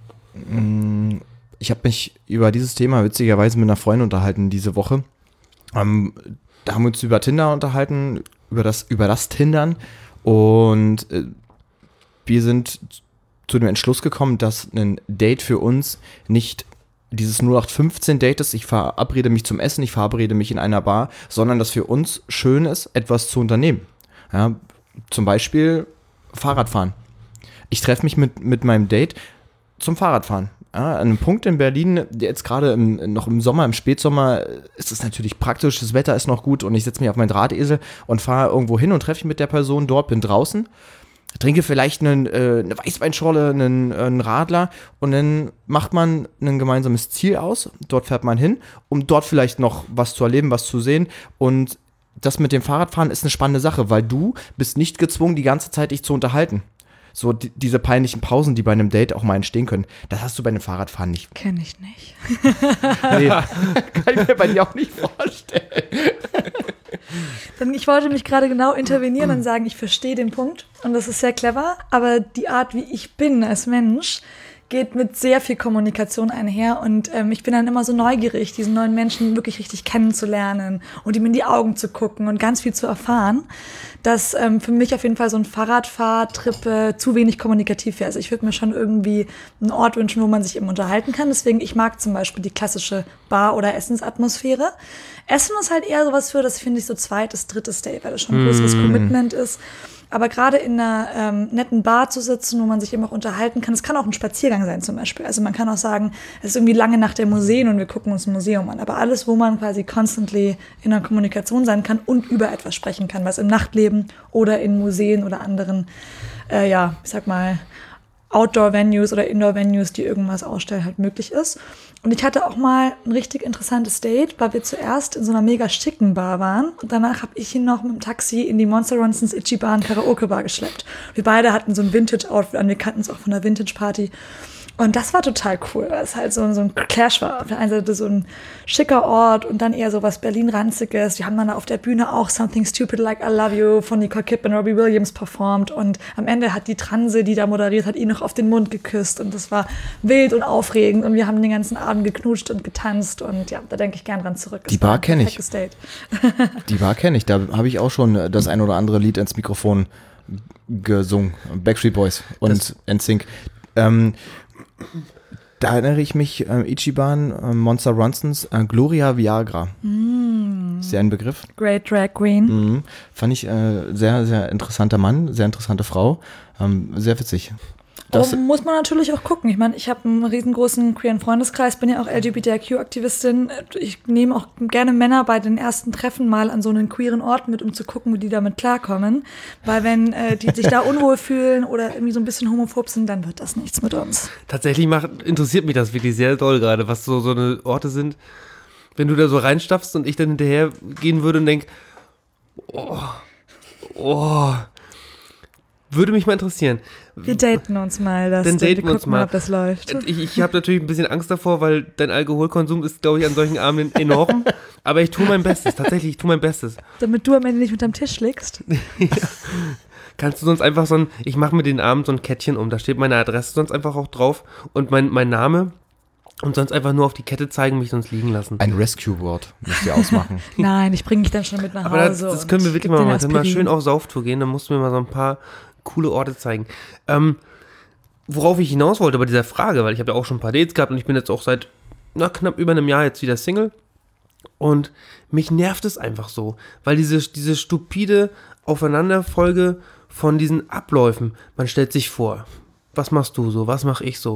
Ich habe mich über dieses Thema witzigerweise mit einer Freundin unterhalten diese Woche. Da haben wir uns über Tinder unterhalten, über das Tindern. Und wir sind zu dem Entschluss gekommen, dass ein Date für uns nicht dieses 0815-Date ist, ich verabrede mich zum Essen, ich verabrede mich in einer Bar, sondern dass für uns schön ist, etwas zu unternehmen. Ja, zum Beispiel Fahrradfahren. Ich treffe mich mit meinem Date zum Fahrradfahren. Ja, an einem Punkt in Berlin, jetzt gerade noch im Sommer, im Spätsommer, ist es natürlich praktisch, das Wetter ist noch gut und ich setze mich auf meinen Drahtesel und fahre irgendwo hin und treffe mich mit der Person dort, bin draußen, trinke vielleicht eine Weißweinschorle, einen Radler und dann macht man ein gemeinsames Ziel aus, dort fährt man hin, um dort vielleicht noch was zu erleben, was zu sehen und das mit dem Fahrradfahren ist eine spannende Sache, weil du bist nicht gezwungen, die ganze Zeit dich zu unterhalten. So diese peinlichen Pausen, die bei einem Date auch mal entstehen können, das hast du bei einem Fahrradfahren nicht. Kenn ich nicht. Nee, kann ich mir bei dir auch nicht vorstellen. Denn ich wollte mich gerade genau intervenieren und sagen, ich verstehe den Punkt und das ist sehr clever, aber die Art, wie ich bin als Mensch, geht mit sehr viel Kommunikation einher und ich bin dann immer so neugierig, diesen neuen Menschen wirklich richtig kennenzulernen und ihm in die Augen zu gucken und ganz viel zu erfahren, dass für mich auf jeden Fall so ein Fahrradfahrtrip zu wenig kommunikativ wäre. Also ich würde mir schon irgendwie einen Ort wünschen, wo man sich eben unterhalten kann. Deswegen, ich mag zum Beispiel die klassische Bar- oder Essensatmosphäre. Essen ist halt eher sowas für, das finde ich so zweites, drittes Date, weil das schon ein größeres Commitment ist. Aber gerade in einer netten Bar zu sitzen, wo man sich eben auch unterhalten kann, es kann auch ein Spaziergang sein zum Beispiel. Also man kann auch sagen, es ist irgendwie lange nach der Museen und wir gucken uns ein Museum an. Aber alles, wo man quasi constantly in einer Kommunikation sein kann und über etwas sprechen kann, was im Nachtleben oder in Museen oder anderen, ich sag mal, Outdoor-Venues oder Indoor-Venues, die irgendwas ausstellen, halt möglich ist. Und ich hatte auch mal ein richtig interessantes Date, weil wir zuerst in so einer mega schicken Bar waren und danach habe ich ihn noch mit dem Taxi in die Monster Ronsons Ichiban Karaoke Bar geschleppt. Wir beide hatten so ein Vintage-Outfit an, wir kannten es auch von der Vintage-Party. Und das war total cool, weil es halt so ein Clash war. Auf der einen Seite so ein schicker Ort und dann eher so was Berlin-Ranziges. Wir haben dann auf der Bühne auch Something Stupid Like I Love You von Nicole Kidman und Robbie Williams performt. Und am Ende hat die Transe, die da moderiert hat, ihn noch auf den Mund geküsst. Und das war wild und aufregend. Und wir haben den ganzen Abend geknutscht und getanzt. Und ja, da denke ich gern dran zurück. Die Bar kenne ich. Die Bar kenne ich. Da habe ich auch schon das ein oder andere Lied ins Mikrofon gesungen. Backstreet Boys und NSYNC. Da erinnere ich mich, Ichiban, Monster Ronsons, Gloria Viagra. Ist ja ein Begriff. Great Drag Queen. Fand ich sehr, sehr interessanter Mann, sehr interessante Frau. Sehr witzig. Muss man natürlich auch gucken. Ich meine, ich habe einen riesengroßen queeren Freundeskreis, bin ja auch LGBTIQ-Aktivistin. Ich nehme auch gerne Männer bei den ersten Treffen mal an so einen queeren Ort mit, um zu gucken, wie die damit klarkommen. Weil wenn die sich da unwohl fühlen oder irgendwie so ein bisschen homophob sind, dann wird das nichts mit uns. Tatsächlich interessiert mich das wirklich sehr doll gerade, was so eine Orte sind. Wenn du da so reinstapfst und ich dann hinterher gehen würde und denke, würde mich mal interessieren. Wir daten uns mal, Dann daten wir uns mal, ob das läuft. Ich habe natürlich ein bisschen Angst davor, weil dein Alkoholkonsum ist, glaube ich, an solchen Abenden enorm. Aber ich tue mein Bestes, tatsächlich, ich tue mein Bestes. Damit du am Ende nicht unterm Tisch liegst. Ja. Kannst du sonst einfach ich mache mir den Abend so ein Kettchen um, da steht meine Adresse sonst einfach auch drauf und mein Name und sonst einfach nur auf die Kette zeigen, mich sonst liegen lassen. Ein Rescue-Wort müsst ihr ausmachen. Nein, ich bringe dich dann schon mit nach Hause. Aber das können wir wirklich mal machen. Dann mal schön auf Sauftour gehen, dann musst du mir mal so ein paar coole Orte zeigen. Worauf ich hinaus wollte bei dieser Frage, weil ich habe ja auch schon ein paar Dates gehabt und ich bin jetzt auch seit knapp über einem Jahr jetzt wieder Single und mich nervt es einfach so, weil diese stupide Aufeinanderfolge von diesen Abläufen, man stellt sich vor, was machst du so, was mache ich so,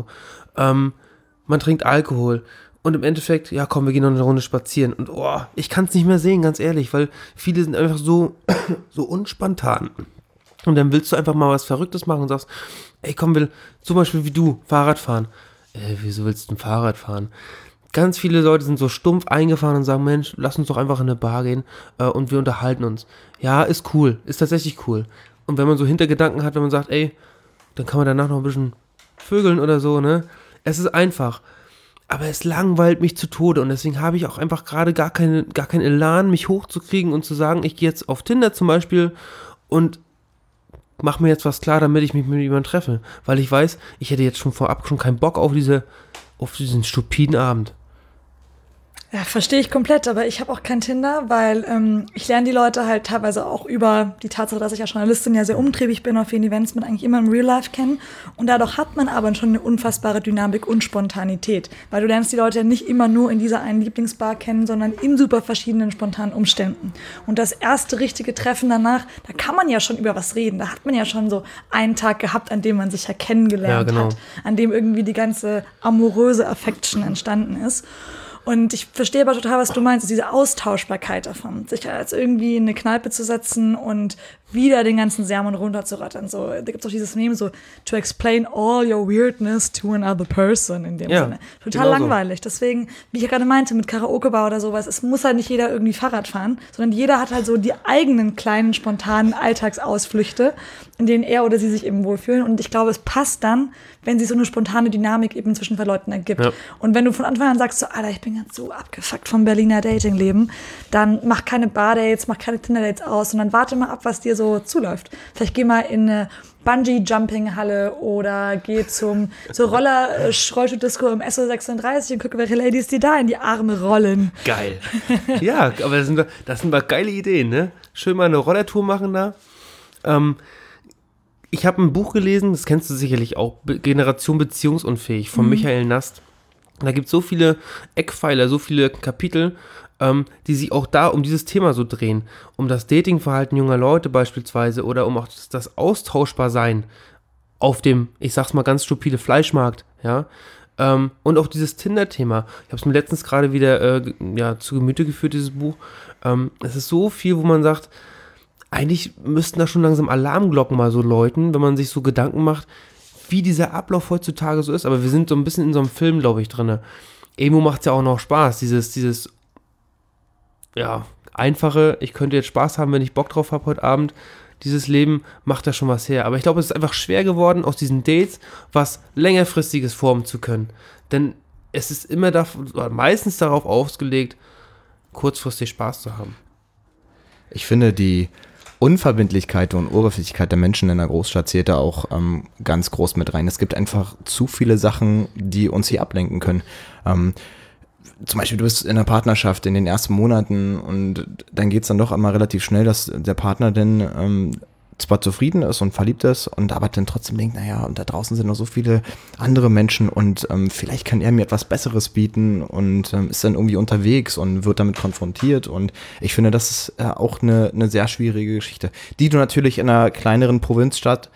man trinkt Alkohol und im Endeffekt, ja komm, wir gehen noch eine Runde spazieren und ich kann es nicht mehr sehen, ganz ehrlich, weil viele sind einfach so unspontan. Und dann willst du einfach mal was Verrücktes machen und sagst, ey komm, zum Beispiel wie du, Fahrrad fahren. Wieso willst du ein Fahrrad fahren? Ganz viele Leute sind so stumpf eingefahren und sagen, Mensch, lass uns doch einfach in eine Bar gehen und wir unterhalten uns. Ja, ist cool, ist tatsächlich cool. Und wenn man so Hintergedanken hat, wenn man sagt, ey, dann kann man danach noch ein bisschen vögeln oder so, ne? Es ist einfach. Aber es langweilt mich zu Tode und deswegen habe ich auch einfach gerade gar keinen Elan, mich hochzukriegen und zu sagen, ich gehe jetzt auf Tinder zum Beispiel und mach mir jetzt was klar, damit ich mich mit jemandem treffe. Weil ich weiß, ich hätte jetzt schon vorab keinen Bock auf diesen stupiden Abend. Ja, verstehe ich komplett, aber ich habe auch kein Tinder, weil ich lerne die Leute halt teilweise auch über die Tatsache, dass ich als Journalistin ja sehr umtriebig bin, auf vielen Events mit eigentlich immer im Real Life kennen. Und dadurch hat man aber schon eine unfassbare Dynamik und Spontanität, weil du lernst die Leute ja nicht immer nur in dieser einen Lieblingsbar kennen, sondern in super verschiedenen spontanen Umständen. Und das erste richtige Treffen danach, da kann man ja schon über was reden. Da hat man ja schon so einen Tag gehabt, an dem man sich ja kennengelernt hat, an dem irgendwie die ganze amoröse Affection entstanden ist. Und ich verstehe aber total, was du meinst, diese Austauschbarkeit davon, sich als irgendwie in eine Kneipe zu setzen und wieder den ganzen Sermon runterzurattern. So, da gibt es auch dieses Meme, so to explain all your weirdness to another person in dem Sinne. Total langweilig. Deswegen, wie ich ja gerade meinte, mit Karaoke-Bar oder sowas, es muss halt nicht jeder irgendwie Fahrrad fahren, sondern jeder hat halt so die eigenen kleinen, spontanen Alltagsausflüchte, in denen er oder sie sich eben wohlfühlen. Und ich glaube, es passt dann, wenn sich so eine spontane Dynamik eben zwischen zwei Leuten ergibt. Ja. Und wenn du von Anfang an sagst, so, Alter, ich bin ganz so abgefuckt vom Berliner Datingleben, dann mach keine Bar-Dates, mach keine Tinder-Dates aus, sondern warte mal ab, was dir so zuläuft. Vielleicht geh mal in eine Bungee-Jumping-Halle oder geh zur Rollstuhl-Disco im SO36 und gucke, welche Ladies dir da in die Arme rollen. Geil. Ja, aber das sind mal geile Ideen, ne? Schön mal eine Rollertour machen da. Ich habe ein Buch gelesen, das kennst du sicherlich auch, Generation Beziehungsunfähig von Michael Nast. Da gibt es so viele Eckpfeiler, so viele Kapitel, die sich auch da um dieses Thema so drehen. Um das Datingverhalten junger Leute beispielsweise oder um auch das Austauschbarsein auf dem, ich sag's mal ganz stupide, Fleischmarkt, ja. Und auch dieses Tinder-Thema. Ich habe es mir letztens gerade wieder zu Gemüte geführt, dieses Buch. Es ist so viel, wo man sagt, eigentlich müssten da schon langsam Alarmglocken mal so läuten, wenn man sich so Gedanken macht, wie dieser Ablauf heutzutage so ist. Aber wir sind so ein bisschen in so einem Film, glaube ich, drin. Irgendwo macht es ja auch noch Spaß, dieses einfache, ich könnte jetzt Spaß haben, wenn ich Bock drauf habe heute Abend. Dieses Leben macht da schon was her. Aber ich glaube, es ist einfach schwer geworden, aus diesen Dates was längerfristiges formen zu können. Denn es ist immer meistens darauf ausgelegt, kurzfristig Spaß zu haben. Ich finde, die Unverbindlichkeit und Oberflächlichkeit der Menschen in der Großstadt zählt da auch ganz groß mit rein. Es gibt einfach zu viele Sachen, die uns hier ablenken können. Zum Beispiel, du bist in einer Partnerschaft in den ersten Monaten und dann geht es dann doch einmal relativ schnell, dass der Partner dann zwar zufrieden ist und verliebt ist und aber dann trotzdem denkt, naja, und da draußen sind noch so viele andere Menschen und vielleicht kann er mir etwas Besseres bieten und ist dann irgendwie unterwegs und wird damit konfrontiert und ich finde, das ist auch eine sehr schwierige Geschichte, die du natürlich in einer kleineren Provinzstadt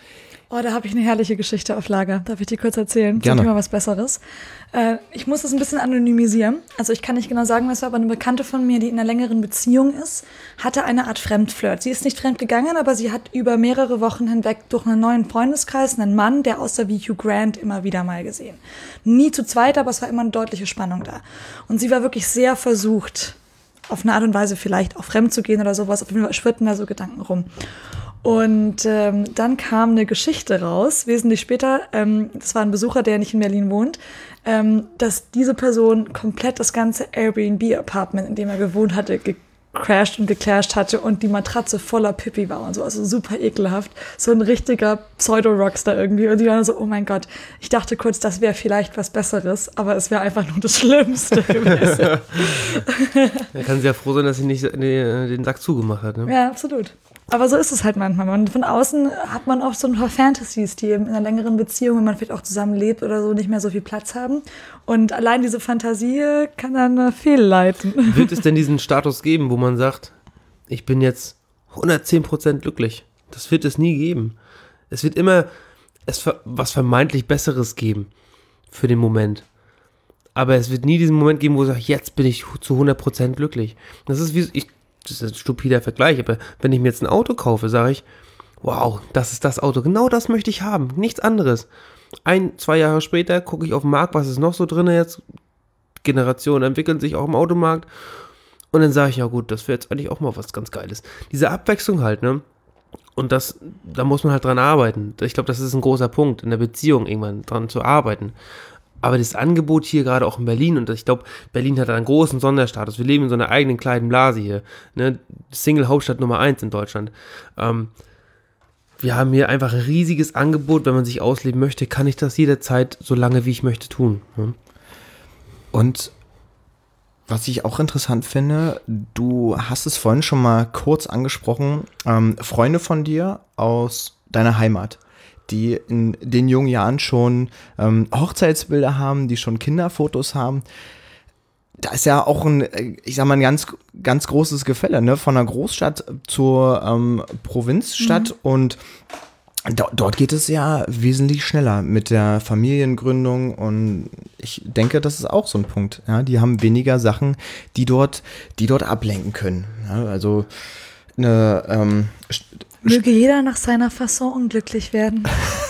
Oh, da habe ich eine herrliche Geschichte auf Lager. Darf ich die kurz erzählen? Gerne. Zum Thema was Besseres. Ich muss das ein bisschen anonymisieren. Also ich kann nicht genau sagen, was war, aber eine Bekannte von mir, die in einer längeren Beziehung ist, hatte eine Art Fremdflirt. Sie ist nicht fremd gegangen, aber sie hat über mehrere Wochen hinweg durch einen neuen Freundeskreis einen Mann, der aussah wie Hugh Grant, immer wieder mal gesehen. Nie zu zweit, aber es war immer eine deutliche Spannung da. Und sie war wirklich sehr versucht, auf eine Art und Weise vielleicht auch fremd zu gehen oder sowas. Auf jeden Fall schwirrten da so Gedanken rum. Und dann kam eine Geschichte raus, wesentlich später, das war ein Besucher, der nicht in Berlin wohnt, dass diese Person komplett das ganze Airbnb-Apartment, in dem er gewohnt hatte, gecrashed und geclasht hatte und die Matratze voller Pipi war und so, also super ekelhaft. So ein richtiger Pseudo-Rockstar irgendwie. Und die waren so, oh mein Gott, ich dachte kurz, das wäre vielleicht was Besseres, aber es wäre einfach nur das Schlimmste gewesen. Da kann sie ja froh sein, dass sie nicht den Sack zugemacht hat. Ne? Ja, absolut. Aber so ist es halt manchmal. Und von außen hat man auch so ein paar Fantasies, die eben in einer längeren Beziehung, wenn man vielleicht auch zusammen lebt oder so, nicht mehr so viel Platz haben. Und allein diese Fantasie kann dann fehlleiten. Wird es denn diesen Status geben, wo man sagt, ich bin jetzt 110% glücklich? Das wird es nie geben. Es wird immer was vermeintlich Besseres geben für den Moment. Aber es wird nie diesen Moment geben, wo ich sage, jetzt bin ich zu 100% glücklich. Das ist das ist ein stupider Vergleich, aber wenn ich mir jetzt ein Auto kaufe, sage ich, wow, das ist das Auto, genau das möchte ich haben, nichts anderes. 1-2 Jahre später gucke ich auf den Markt, was ist noch so drin jetzt, Generationen entwickeln sich auch im Automarkt und dann sage ich, ja gut, das wäre jetzt eigentlich auch mal was ganz Geiles. Diese Abwechslung halt, ne, und da muss man halt dran arbeiten. Ich glaube, das ist ein großer Punkt, in der Beziehung irgendwann dran zu arbeiten. Aber das Angebot hier, gerade auch in Berlin, und ich glaube, Berlin hat einen großen Sonderstatus. Wir leben in so einer eigenen kleinen Blase hier. Ne? Single-Hauptstadt Nummer 1 in Deutschland. Wir haben hier einfach ein riesiges Angebot. Wenn man sich ausleben möchte, kann ich das jederzeit so lange, wie ich möchte, tun. Ne? Und was ich auch interessant finde, du hast es vorhin schon mal kurz angesprochen, Freunde von dir aus deiner Heimat, die in den jungen Jahren schon Hochzeitsbilder haben, die schon Kinderfotos haben. Da ist ja auch ein ganz, ganz großes Gefälle, ne? Von einer Großstadt zur Provinzstadt und dort geht es ja wesentlich schneller mit der Familiengründung und ich denke, das ist auch so ein Punkt. Ja? Die haben weniger Sachen, die dort ablenken können. Ja? Also möge jeder nach seiner Fasson unglücklich werden.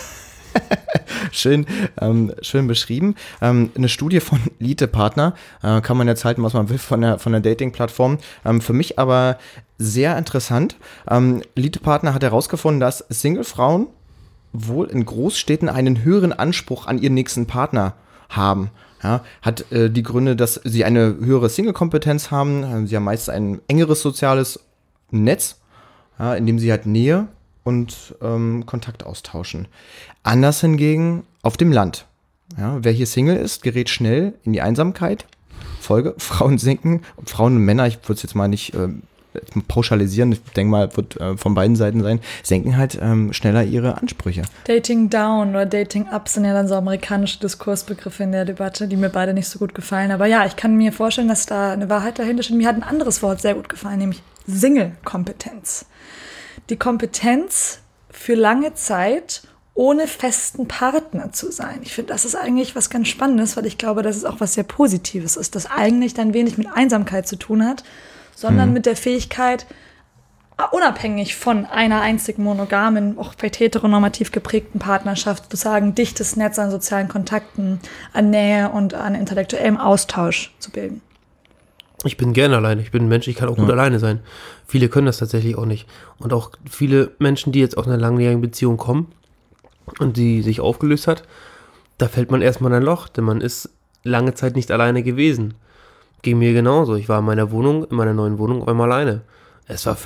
Schön beschrieben. Eine Studie von Elite-Partner, kann man jetzt halten, was man will, von der Dating-Plattform. Für mich aber sehr interessant. Elite-Partner hat herausgefunden, dass Single-Frauen wohl in Großstädten einen höheren Anspruch an ihren nächsten Partner haben. Ja, hat die Gründe, dass sie eine höhere Single-Kompetenz haben. Sie haben meist ein engeres soziales Netz, ja, in dem sie halt Nähe und Kontakt austauschen. Anders hingegen auf dem Land. Ja, wer hier Single ist, gerät schnell in die Einsamkeit. Folge, Frauen und Männer, ich würde es jetzt mal nicht pauschalisieren, ich denke mal, wird von beiden Seiten sein, senken halt schneller ihre Ansprüche. Dating down oder Dating up sind ja dann so amerikanische Diskursbegriffe in der Debatte, die mir beide nicht so gut gefallen. Aber ja, ich kann mir vorstellen, dass da eine Wahrheit dahinter steht. Mir hat ein anderes Wort sehr gut gefallen, nämlich Single-Kompetenz. Die Kompetenz für lange Zeit ohne festen Partner zu sein. Ich finde, das ist eigentlich was ganz Spannendes, weil ich glaube, dass es auch was sehr Positives ist, das eigentlich dann wenig mit Einsamkeit zu tun hat, sondern mit der Fähigkeit, unabhängig von einer einzigen monogamen, auch vielleicht heteronormativ geprägten Partnerschaft, sozusagen dichtes Netz an sozialen Kontakten, an Nähe und an intellektuellem Austausch zu bilden. Ich bin gerne alleine. Ich bin ein Mensch, ich kann auch gut alleine sein. Viele können das tatsächlich auch nicht. Und auch viele Menschen, die jetzt aus einer langjährigen Beziehung kommen und die sich aufgelöst hat, da fällt man erstmal in ein Loch, denn man ist lange Zeit nicht alleine gewesen. Ging mir genauso. Ich war in meiner neuen Wohnung auf einmal alleine. Es war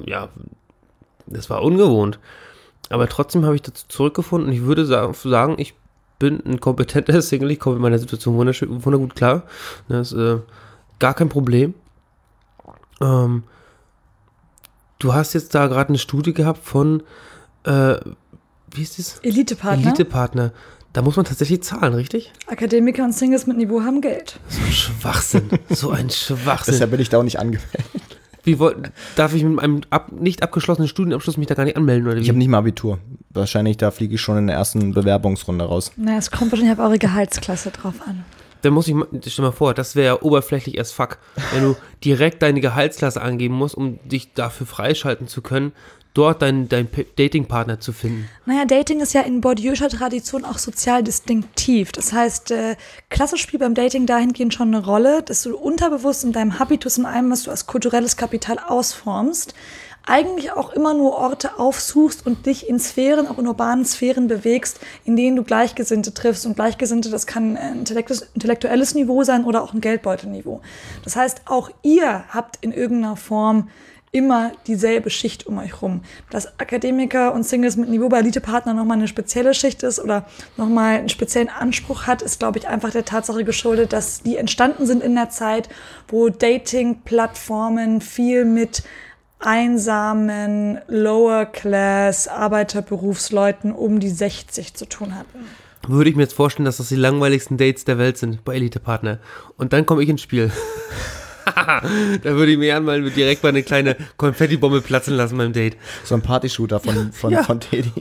das war ungewohnt. Aber trotzdem habe ich dazu zurückgefunden und ich würde sagen, ich bin ein kompetenter Single, ich komme mit meiner Situation wundergut klar. Das ist gar kein Problem. Du hast jetzt da gerade eine Studie gehabt von, wie ist das? Elite-Partner. Da muss man tatsächlich zahlen, richtig? Akademiker und Singles mit Niveau haben Geld. So ein Schwachsinn. So ein Schwachsinn. Deshalb bin ich da auch nicht angemeldet. Darf ich mit einem nicht abgeschlossenen Studienabschluss mich da gar nicht anmelden? Oder wie? Ich habe nicht mal Abitur. wahrscheinlich, da fliege ich schon in der ersten Bewerbungsrunde raus. Na, es kommt wahrscheinlich auf eure Gehaltsklasse drauf an. Dann stell dir mal vor, das wäre ja oberflächlich as fuck, wenn du direkt deine Gehaltsklasse angeben musst, um dich dafür freischalten zu können, dort deinen Datingpartner zu finden. Naja, Dating ist ja in Bourdieu'scher Tradition auch sozial distinktiv. Das heißt, klassisch spielt beim Dating dahingehend schon eine Rolle, dass du unterbewusst in deinem Habitus, in allem, was du als kulturelles Kapital ausformst, eigentlich auch immer nur Orte aufsuchst und dich in Sphären, auch in urbanen Sphären bewegst, in denen du Gleichgesinnte triffst. Und Gleichgesinnte, das kann ein intellektuelles Niveau sein oder auch ein Geldbeutelniveau. Das heißt, auch ihr habt in irgendeiner Form immer dieselbe Schicht um euch rum. Dass Akademiker und Singles mit Niveau bei Elitepartnern nochmal eine spezielle Schicht ist oder nochmal einen speziellen Anspruch hat, ist, glaube ich, einfach der Tatsache geschuldet, dass die entstanden sind in der Zeit, wo Dating-Plattformen viel mit einsamen Lower-Class-Arbeiterberufsleuten um die 60 zu tun hatten. Würde ich mir jetzt vorstellen, dass das die langweiligsten Dates der Welt sind bei Elite-Partner. Und dann komme ich ins Spiel. Da würde ich mir mal direkt mal eine kleine Konfettibombe platzen lassen beim Date. So ein Partyshooter von Teddy.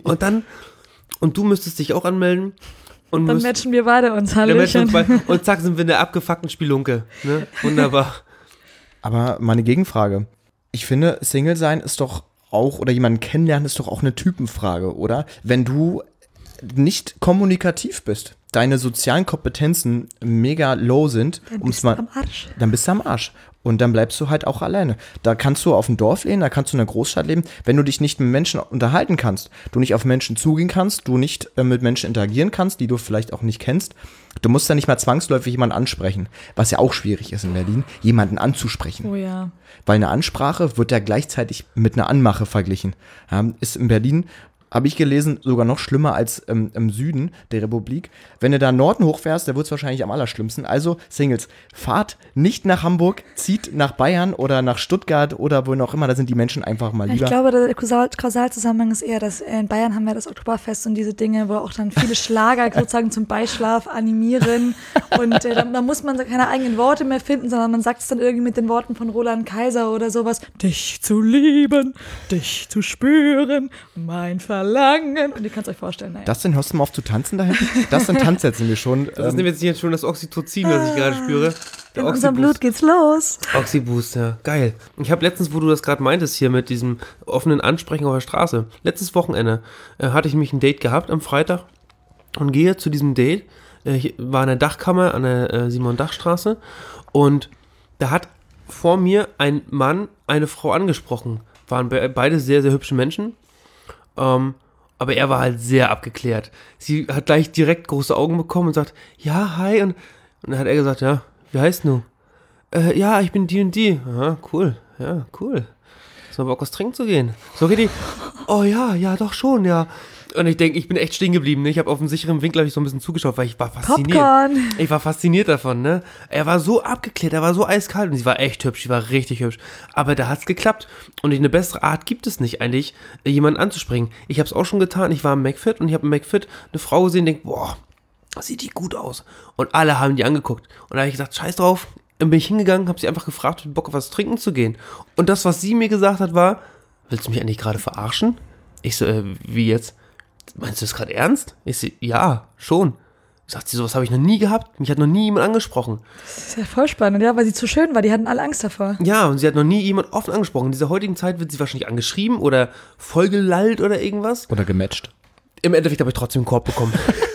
Und du müsstest dich auch anmelden. Und dann matchen wir beide uns, Hallöchen. Und zack, sind wir in der abgefuckten Spielunke. Ne? Wunderbar. Aber meine Gegenfrage. Ich finde, Single sein ist doch auch, oder jemanden kennenlernen ist doch auch eine Typenfrage, oder? Wenn du nicht kommunikativ bist, deine sozialen Kompetenzen mega low sind, dann bist du am Arsch. Dann bist du am Arsch. Und dann bleibst du halt auch alleine. Da kannst du auf dem Dorf leben, da kannst du in der Großstadt leben. Wenn du dich nicht mit Menschen unterhalten kannst, du nicht auf Menschen zugehen kannst, du nicht mit Menschen interagieren kannst, die du vielleicht auch nicht kennst, du musst ja nicht mal zwangsläufig jemanden ansprechen, was ja auch schwierig ist in Berlin, jemanden anzusprechen. Oh ja. Weil eine Ansprache wird ja gleichzeitig mit einer Anmache verglichen. Ist in Berlin, habe ich gelesen, sogar noch schlimmer als im Süden der Republik. Wenn du da Norden hochfährst, da wird es wahrscheinlich am allerschlimmsten. Also Singles, fahrt nicht nach Hamburg, zieht nach Bayern oder nach Stuttgart oder wo auch immer, da sind die Menschen einfach mal lieber. Ich glaube, der Kausalzusammenhang ist eher, dass in Bayern haben wir das Oktoberfest und diese Dinge, wo auch dann viele Schlager sozusagen zum Beischlaf animieren und da muss man keine eigenen Worte mehr finden, sondern man sagt es dann irgendwie mit den Worten von Roland Kaiser oder sowas. Dich zu lieben, dich zu spüren, mein Verlangen. Und ihr könnt es euch vorstellen. Naja. Das denn, hörst du mal auf zu tanzen da hinten? Das sind Tanzsätze mir schon. Das ist nämlich jetzt schon das Oxytocin, was ich gerade spüre. In unserem Blut geht's los. Oxyboost, ja, geil. Ich habe letztens, wo du das gerade meintest, hier mit diesem offenen Ansprechen auf der Straße, letztes Wochenende hatte ich mich ein Date gehabt am Freitag und gehe zu diesem Date. Ich war in der Dachkammer an der Simon-Dach-Straße und da hat vor mir ein Mann eine Frau angesprochen. Waren beide sehr, sehr hübsche Menschen. Aber er war halt sehr abgeklärt. Sie hat gleich direkt große Augen bekommen und sagt, ja, hi. Und dann hat er gesagt, ja, wie heißt du? Ja, ich bin die und die. Aha, cool, ja, cool. Hast du mal Bock, was trinken zu gehen? So richtig, oh ja, doch schon, ja. Und ich denke, ich bin echt stehen geblieben. Ne? Ich habe auf dem sicheren Winkel so ein bisschen zugeschaut, weil ich war fasziniert. Popcorn. Ich war fasziniert davon, ne? Er war so abgeklärt, er war so eiskalt und sie war echt hübsch, sie war richtig hübsch. Aber da hat's geklappt. Und eine bessere Art gibt es nicht eigentlich, jemanden anzuspringen. Ich habe es auch schon getan. Ich war im McFit und ich habe im McFit eine Frau gesehen und denke, boah, sieht die gut aus. Und alle haben die angeguckt. Und da habe ich gesagt, scheiß drauf. Dann bin ich hingegangen, habe sie einfach gefragt, ob Bock auf was trinken zu gehen. Und das, was sie mir gesagt hat, war, willst du mich eigentlich gerade verarschen? Ich so, wie jetzt? Meinst du das gerade ernst? Ich so, ja, schon. Sagt sie, sowas habe ich noch nie gehabt. Mich hat noch nie jemand angesprochen. Das ist ja voll spannend, ja, weil sie zu schön war. Die hatten alle Angst davor. Ja, und sie hat noch nie jemand offen angesprochen. In dieser heutigen Zeit wird sie wahrscheinlich angeschrieben oder vollgelallt oder irgendwas. Oder gematcht. Im Endeffekt habe ich trotzdem einen Korb bekommen.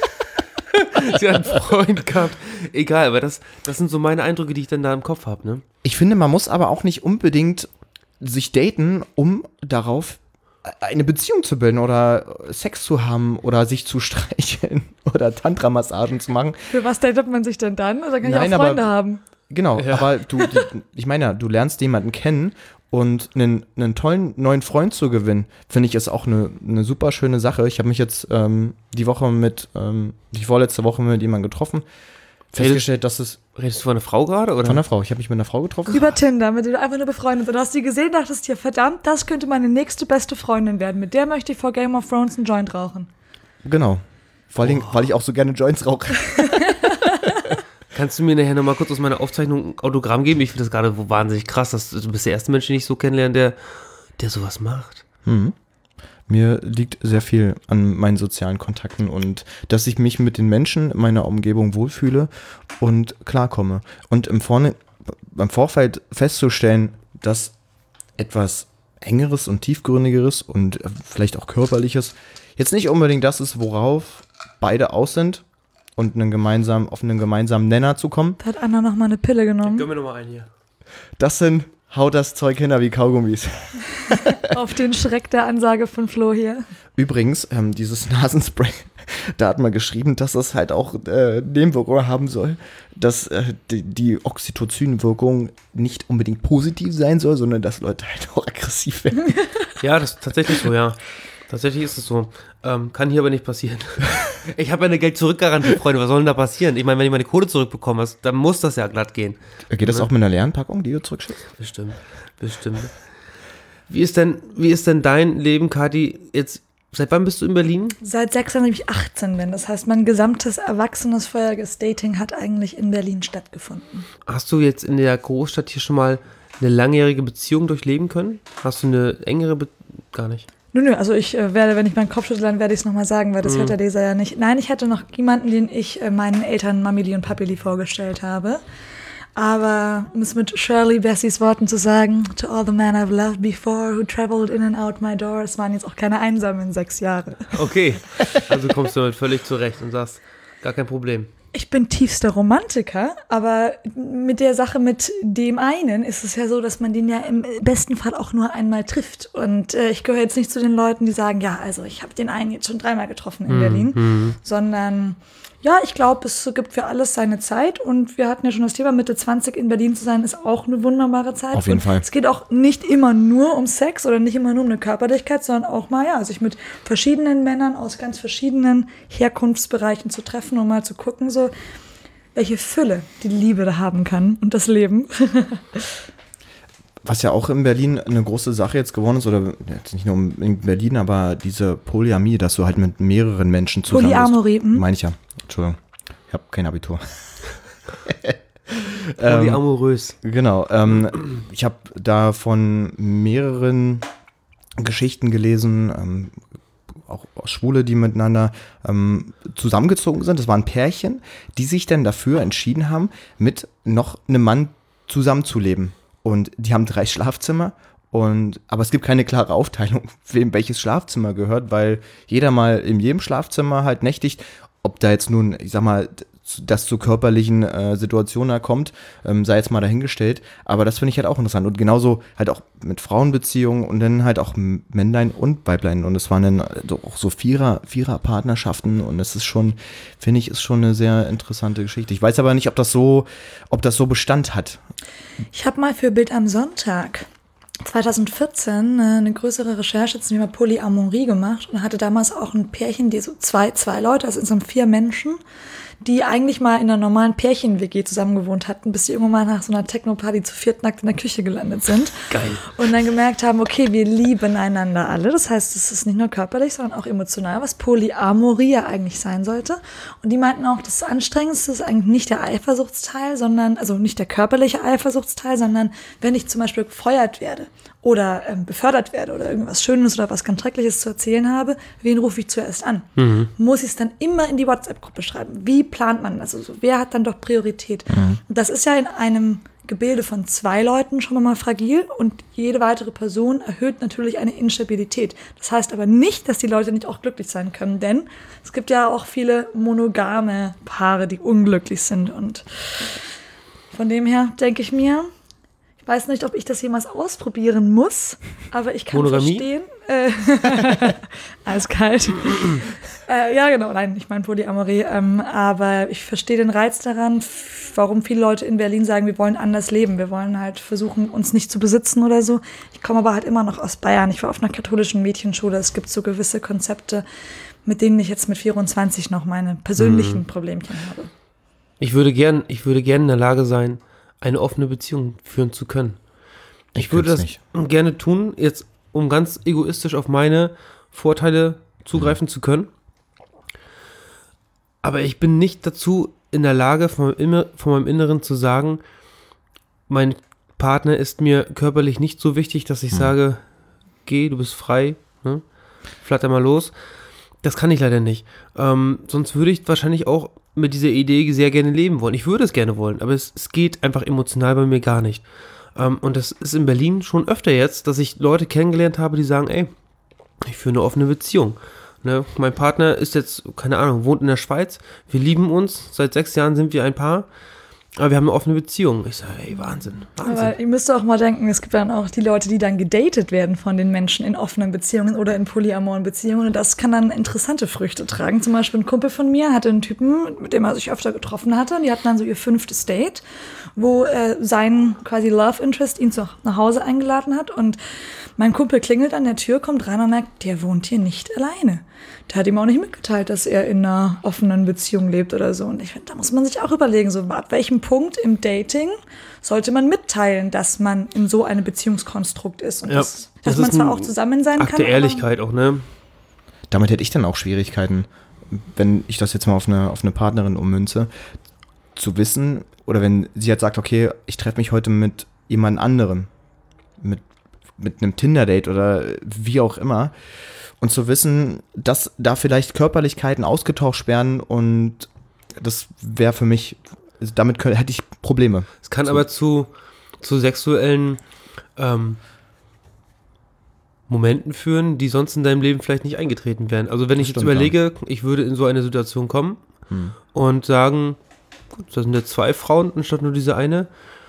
Sie hat einen Freund gehabt. Egal, aber das sind so meine Eindrücke, die ich dann da im Kopf habe, ne? Ich finde, man muss aber auch nicht unbedingt sich daten, um darauf eine Beziehung zu bilden oder Sex zu haben oder sich zu streicheln oder Tantra-Massagen zu machen. Für was datet man sich denn dann? Oder kann ich auch Freunde haben? Genau, ja. Aber ich meine ja, du lernst jemanden kennen und einen tollen neuen Freund zu gewinnen, finde ich, ist auch eine super schöne Sache. Ich habe mich jetzt die vorletzte Woche mit jemandem getroffen, festgestellt, dass es... Redest du von einer Frau gerade, oder? Von einer Frau. Ich habe mich mit einer Frau getroffen. Über Tinder, mit der du einfach nur befreundet bist. Du hast sie gesehen, dachtest dir, verdammt, das könnte meine nächste beste Freundin werden. Mit der möchte ich vor Game of Thrones einen Joint rauchen. Genau. Vor allem, weil ich auch so gerne Joints rauche. Kannst du mir nachher nochmal kurz aus meiner Aufzeichnung ein Autogramm geben? Ich finde das gerade wahnsinnig krass. Du bist der erste Mensch, den ich so kennenlerne, der sowas macht. Mhm. Mir liegt sehr viel an meinen sozialen Kontakten und dass ich mich mit den Menschen in meiner Umgebung wohlfühle und klarkomme. Und beim Vorfeld festzustellen, dass etwas Engeres und Tiefgründigeres und vielleicht auch Körperliches jetzt nicht unbedingt das ist, worauf beide aus sind und auf einen gemeinsamen Nenner zu kommen. Da hat Anna nochmal eine Pille genommen. Gönn mir nochmal einen hier. Das sind haut das Zeug hin wie Kaugummis. Auf den Schreck der Ansage von Flo hier. Übrigens, dieses Nasenspray, da hat man geschrieben, dass das halt auch Nebenwirkungen haben soll, dass die Oxytocin-Wirkung nicht unbedingt positiv sein soll, sondern dass Leute halt auch aggressiv werden. Ja, das ist tatsächlich so, ja. Tatsächlich ist es so. Kann hier aber nicht passieren. Ich habe ja eine Geld-Zurück-Garantie, Freunde. Was soll denn da passieren? Ich meine, wenn ich meine Kohle zurückbekomme, dann muss das ja glatt gehen. Geht das auch mit einer leeren Packung, die du zurückschickst? Bestimmt. Wie ist denn dein Leben, Kathi, jetzt, seit wann bist du in Berlin? Seit 6 Jahren, ich 18 bin. Das heißt, mein gesamtes erwachsenes, vorheriges Dating hat eigentlich in Berlin stattgefunden. Hast du jetzt in der Großstadt hier schon mal eine langjährige Beziehung durchleben können? Hast du eine engere gar nicht? Nö, also ich werde, wenn ich meinen Kopf schüttle, dann werde ich es nochmal sagen, weil das hört der Leser ja nicht. Nein, ich hatte noch jemanden, den ich meinen Eltern Mamili und Papili vorgestellt habe. Aber um es mit Shirley Bessies Worten zu sagen, to all the men I've loved before who traveled in and out my door, es waren jetzt auch keine einsamen 6 Jahre. Okay, also kommst du damit völlig zurecht und sagst, gar kein Problem. Ich bin tiefster Romantiker, aber mit der Sache mit dem einen ist es ja so, dass man den ja im besten Fall auch nur einmal trifft. Und ich gehöre jetzt nicht zu den Leuten, die sagen, ja, also ich habe den einen jetzt schon 3-mal getroffen in Berlin, sondern ja, ich glaube, es gibt für alles seine Zeit und wir hatten ja schon das Thema, Mitte 20 in Berlin zu sein, ist auch eine wunderbare Zeit. Auf jeden Fall. Es geht auch nicht immer nur um Sex oder nicht immer nur um eine Körperlichkeit, sondern auch mal, ja, sich mit verschiedenen Männern aus ganz verschiedenen Herkunftsbereichen zu treffen und mal zu gucken, so, welche Fülle die Liebe da haben kann und das Leben. Was ja auch in Berlin eine große Sache jetzt geworden ist, oder jetzt nicht nur in Berlin, aber diese Polyamie, dass du halt mit mehreren Menschen zusammen bist. Polyamorie. Meine ich ja. Entschuldigung, ich habe kein Abitur. Polyamorös. Genau. Ich habe da von mehreren Geschichten gelesen, auch Schwule, die miteinander zusammengezogen sind. Das waren Pärchen, die sich dann dafür entschieden haben, mit noch einem Mann zusammenzuleben. Und die haben 3 Schlafzimmer. Aber es gibt keine klare Aufteilung, wem welches Schlafzimmer gehört, weil jeder mal in jedem Schlafzimmer halt nächtigt. Ob da jetzt nun, ich sag mal, das zu körperlichen Situationen da kommt, sei jetzt mal dahingestellt. Aber das finde ich halt auch interessant. Und genauso halt auch mit Frauenbeziehungen und dann halt auch Männlein und Weiblein. Und es waren dann auch so Vierer-Partnerschaften. Und das ist schon, finde ich, ist schon eine sehr interessante Geschichte. Ich weiß aber nicht, ob das so Bestand hat. Ich habe mal für Bild am Sonntag 2014 eine größere Recherche zum Thema Polyamorie gemacht und hatte damals auch ein Pärchen, die so zwei Leute, also insgesamt 4 Menschen, die eigentlich mal in einer normalen Pärchen-WG zusammen gewohnt hatten, bis sie irgendwann mal nach so einer Techno-Party zu 4 nackt in der Küche gelandet sind. Geil. Und dann gemerkt haben, okay, wir lieben einander alle. Das heißt, es ist nicht nur körperlich, sondern auch emotional, was Polyamorie ja eigentlich sein sollte. Und die meinten auch, das Anstrengendste ist eigentlich nicht der Eifersuchtsteil, also nicht der körperliche Eifersuchtsteil, sondern wenn ich zum Beispiel gefeuert werde oder befördert werde oder irgendwas Schönes oder was ganz Schreckliches zu erzählen habe, wen rufe ich zuerst an? Muss ich es dann immer in die WhatsApp-Gruppe schreiben? Wie plant man das? Also wer hat dann doch Priorität? Und das ist ja in einem Gebilde von 2 Leuten schon mal fragil und jede weitere Person erhöht natürlich eine Instabilität. Das heißt aber nicht, dass die Leute nicht auch glücklich sein können, denn es gibt ja auch viele monogame Paare, die unglücklich sind und von dem her denke ich mir, ich weiß nicht, ob ich das jemals ausprobieren muss, aber ich kann Monogamie? verstehen. Eiskalt. Ja, genau, nein, ich meine Polyamorie. Aber ich verstehe den Reiz daran, warum viele Leute in Berlin sagen, wir wollen anders leben. Wir wollen halt versuchen, uns nicht zu besitzen oder so. Ich komme aber halt immer noch aus Bayern. Ich war auf einer katholischen Mädchenschule. Es gibt so gewisse Konzepte, mit denen ich jetzt mit 24 noch meine persönlichen Problemchen habe. Ich würde gern in der Lage sein, eine offene Beziehung führen zu können. Ich würde das nicht gerne tun, jetzt um ganz egoistisch auf meine Vorteile zugreifen zu können. Aber ich bin nicht dazu in der Lage, von meinem Inneren zu sagen, mein Partner ist mir körperlich nicht so wichtig, dass ich sage, geh, du bist frei. Ne? flatter mal los. Das kann ich leider nicht. Sonst würde ich wahrscheinlich auch mit dieser Idee sehr gerne leben wollen. Ich würde es gerne wollen, aber es geht einfach emotional bei mir gar nicht. Und das ist in Berlin schon öfter jetzt, dass ich Leute kennengelernt habe, die sagen, ey, ich führe eine offene Beziehung. Ne? Mein Partner ist jetzt, keine Ahnung, wohnt in der Schweiz. Wir lieben uns. Seit 6 Jahren sind wir ein Paar. Aber wir haben eine offene Beziehung. Ich sage, ey, Wahnsinn. Aber ihr müsst auch mal denken, es gibt dann auch die Leute, die dann gedatet werden von den Menschen in offenen Beziehungen oder in polyamoren Beziehungen. Und das kann dann interessante Früchte tragen. Zum Beispiel ein Kumpel von mir hatte einen Typen, mit dem er sich öfter getroffen hatte. Und die hatten dann so ihr 5. Date, wo sein quasi Love Interest ihn nach Hause eingeladen hat. Und mein Kumpel klingelt an der Tür, kommt rein und merkt, der wohnt hier nicht alleine. Der hat ihm auch nicht mitgeteilt, dass er in einer offenen Beziehung lebt oder so. Und ich finde, da muss man sich auch überlegen, so ab welchem Punkt im Dating sollte man mitteilen, dass man in so einem Beziehungskonstrukt ist. Und dass man zwar auch zusammen sein kann. Akt der Ehrlichkeit auch, ne? Damit hätte ich dann auch Schwierigkeiten, wenn ich das jetzt mal auf eine Partnerin ummünze, zu wissen, oder wenn sie jetzt sagt, okay, ich treffe mich heute mit jemand anderem, mit einem Tinder-Date oder wie auch immer, und zu wissen, dass da vielleicht Körperlichkeiten ausgetauscht werden, und das wäre für mich, also damit hätte ich Probleme. Es kann aber zu sexuellen Momenten führen, die sonst in deinem Leben vielleicht nicht eingetreten wären. Also wenn ich jetzt überlege, ich würde in so eine Situation kommen und sagen, gut, da sind jetzt 2 Frauen anstatt nur diese eine,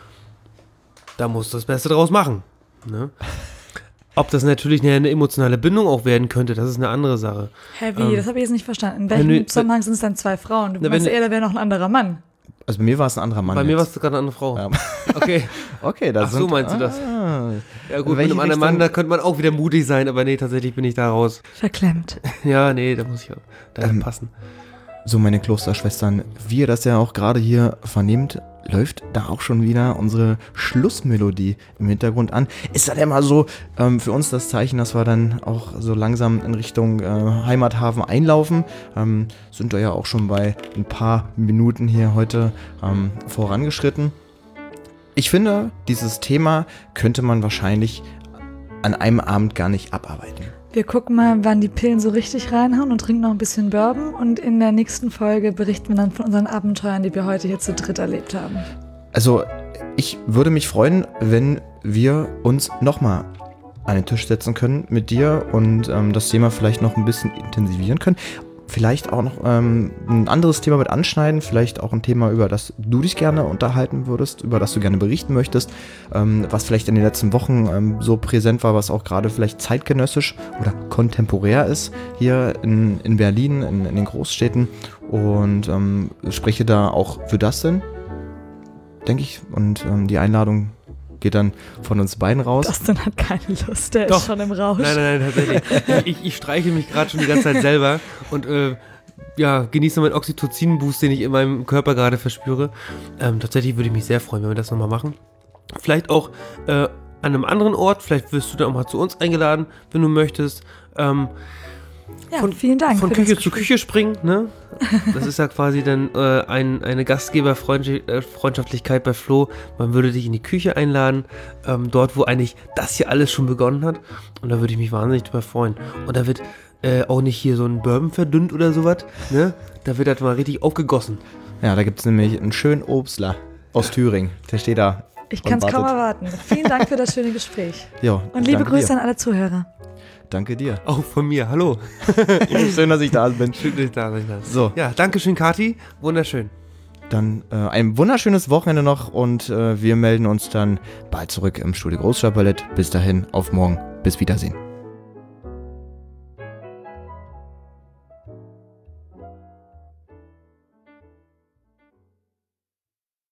da musst du das Beste draus machen. Ne? Ob das natürlich eine emotionale Bindung auch werden könnte, das ist eine andere Sache. Hä, wie? Das habe ich jetzt nicht verstanden. In welchem Zusammenhang sind es dann 2 Frauen? Du meinst eher, da wäre noch ein anderer Mann. Also bei mir war es ein anderer Mann. Bei mir war es gerade eine andere Frau. Ja. Okay. Das Ach so, meinst du das? Ja gut, mit einem anderen Mann, da könnte man auch wieder mutig sein, aber nee, tatsächlich bin ich da raus. Verklemmt. Ja, nee, da muss ich passen. So, meine Klosterschwestern, wie ihr das ja auch gerade hier vernehmt, läuft da auch schon wieder unsere Schlussmelodie im Hintergrund an. Ist dann immer so für uns das Zeichen, dass wir dann auch so langsam in Richtung Heimathafen einlaufen. Sind wir ja auch schon bei ein paar Minuten hier heute vorangeschritten. Ich finde, dieses Thema könnte man wahrscheinlich an einem Abend gar nicht abarbeiten. Wir gucken mal, wann die Pillen so richtig reinhauen und trinken noch ein bisschen Bourbon. Und in der nächsten Folge berichten wir dann von unseren Abenteuern, die wir heute hier zu dritt erlebt haben. Also, ich würde mich freuen, wenn wir uns nochmal an den Tisch setzen können mit dir und das Thema vielleicht noch ein bisschen intensivieren können. Vielleicht auch noch ein anderes Thema mit anschneiden, vielleicht auch ein Thema, über das du dich gerne unterhalten würdest, über das du gerne berichten möchtest, was vielleicht in den letzten Wochen so präsent war, was auch gerade vielleicht zeitgenössisch oder kontemporär ist hier in Berlin, in den Großstädten, und spreche da auch für das denn, denke ich, und die Einladung geht dann von uns beiden raus. Dustin hat keine Lust, der ist schon im Rausch. Nein, tatsächlich. Ich streiche mich gerade schon die ganze Zeit selber und genieße meinen Oxytocin-Boost, den ich in meinem Körper gerade verspüre. Tatsächlich würde ich mich sehr freuen, wenn wir das nochmal machen. Vielleicht auch an einem anderen Ort, vielleicht wirst du dann auch mal zu uns eingeladen, wenn du möchtest. Vielen Dank. Von Küche zu Küche springen, ne? Das ist ja quasi dann eine Gastgeberfreundschaftlichkeit bei Flo. Man würde dich in die Küche einladen, dort, wo eigentlich das hier alles schon begonnen hat. Und da würde ich mich wahnsinnig drüber freuen. Und da wird auch nicht hier so ein Bourbon verdünnt oder sowas, ne? Da wird das mal richtig aufgegossen. Ja, da gibt es nämlich einen schönen Obstler aus Thüringen. Der steht da. Ich kann es kaum erwarten. Vielen Dank für das schöne Gespräch. Jo, und liebe Grüße an alle Zuhörer. Danke dir. Auch von mir, hallo. Schön, dass ich da bin. Schön, dass ich da bin. So. Ja, danke schön, Kathi. Wunderschön. Dann ein wunderschönes Wochenende noch, und wir melden uns dann bald zurück im Studio Großstadtballett. Bis dahin, auf morgen. Bis Wiedersehen.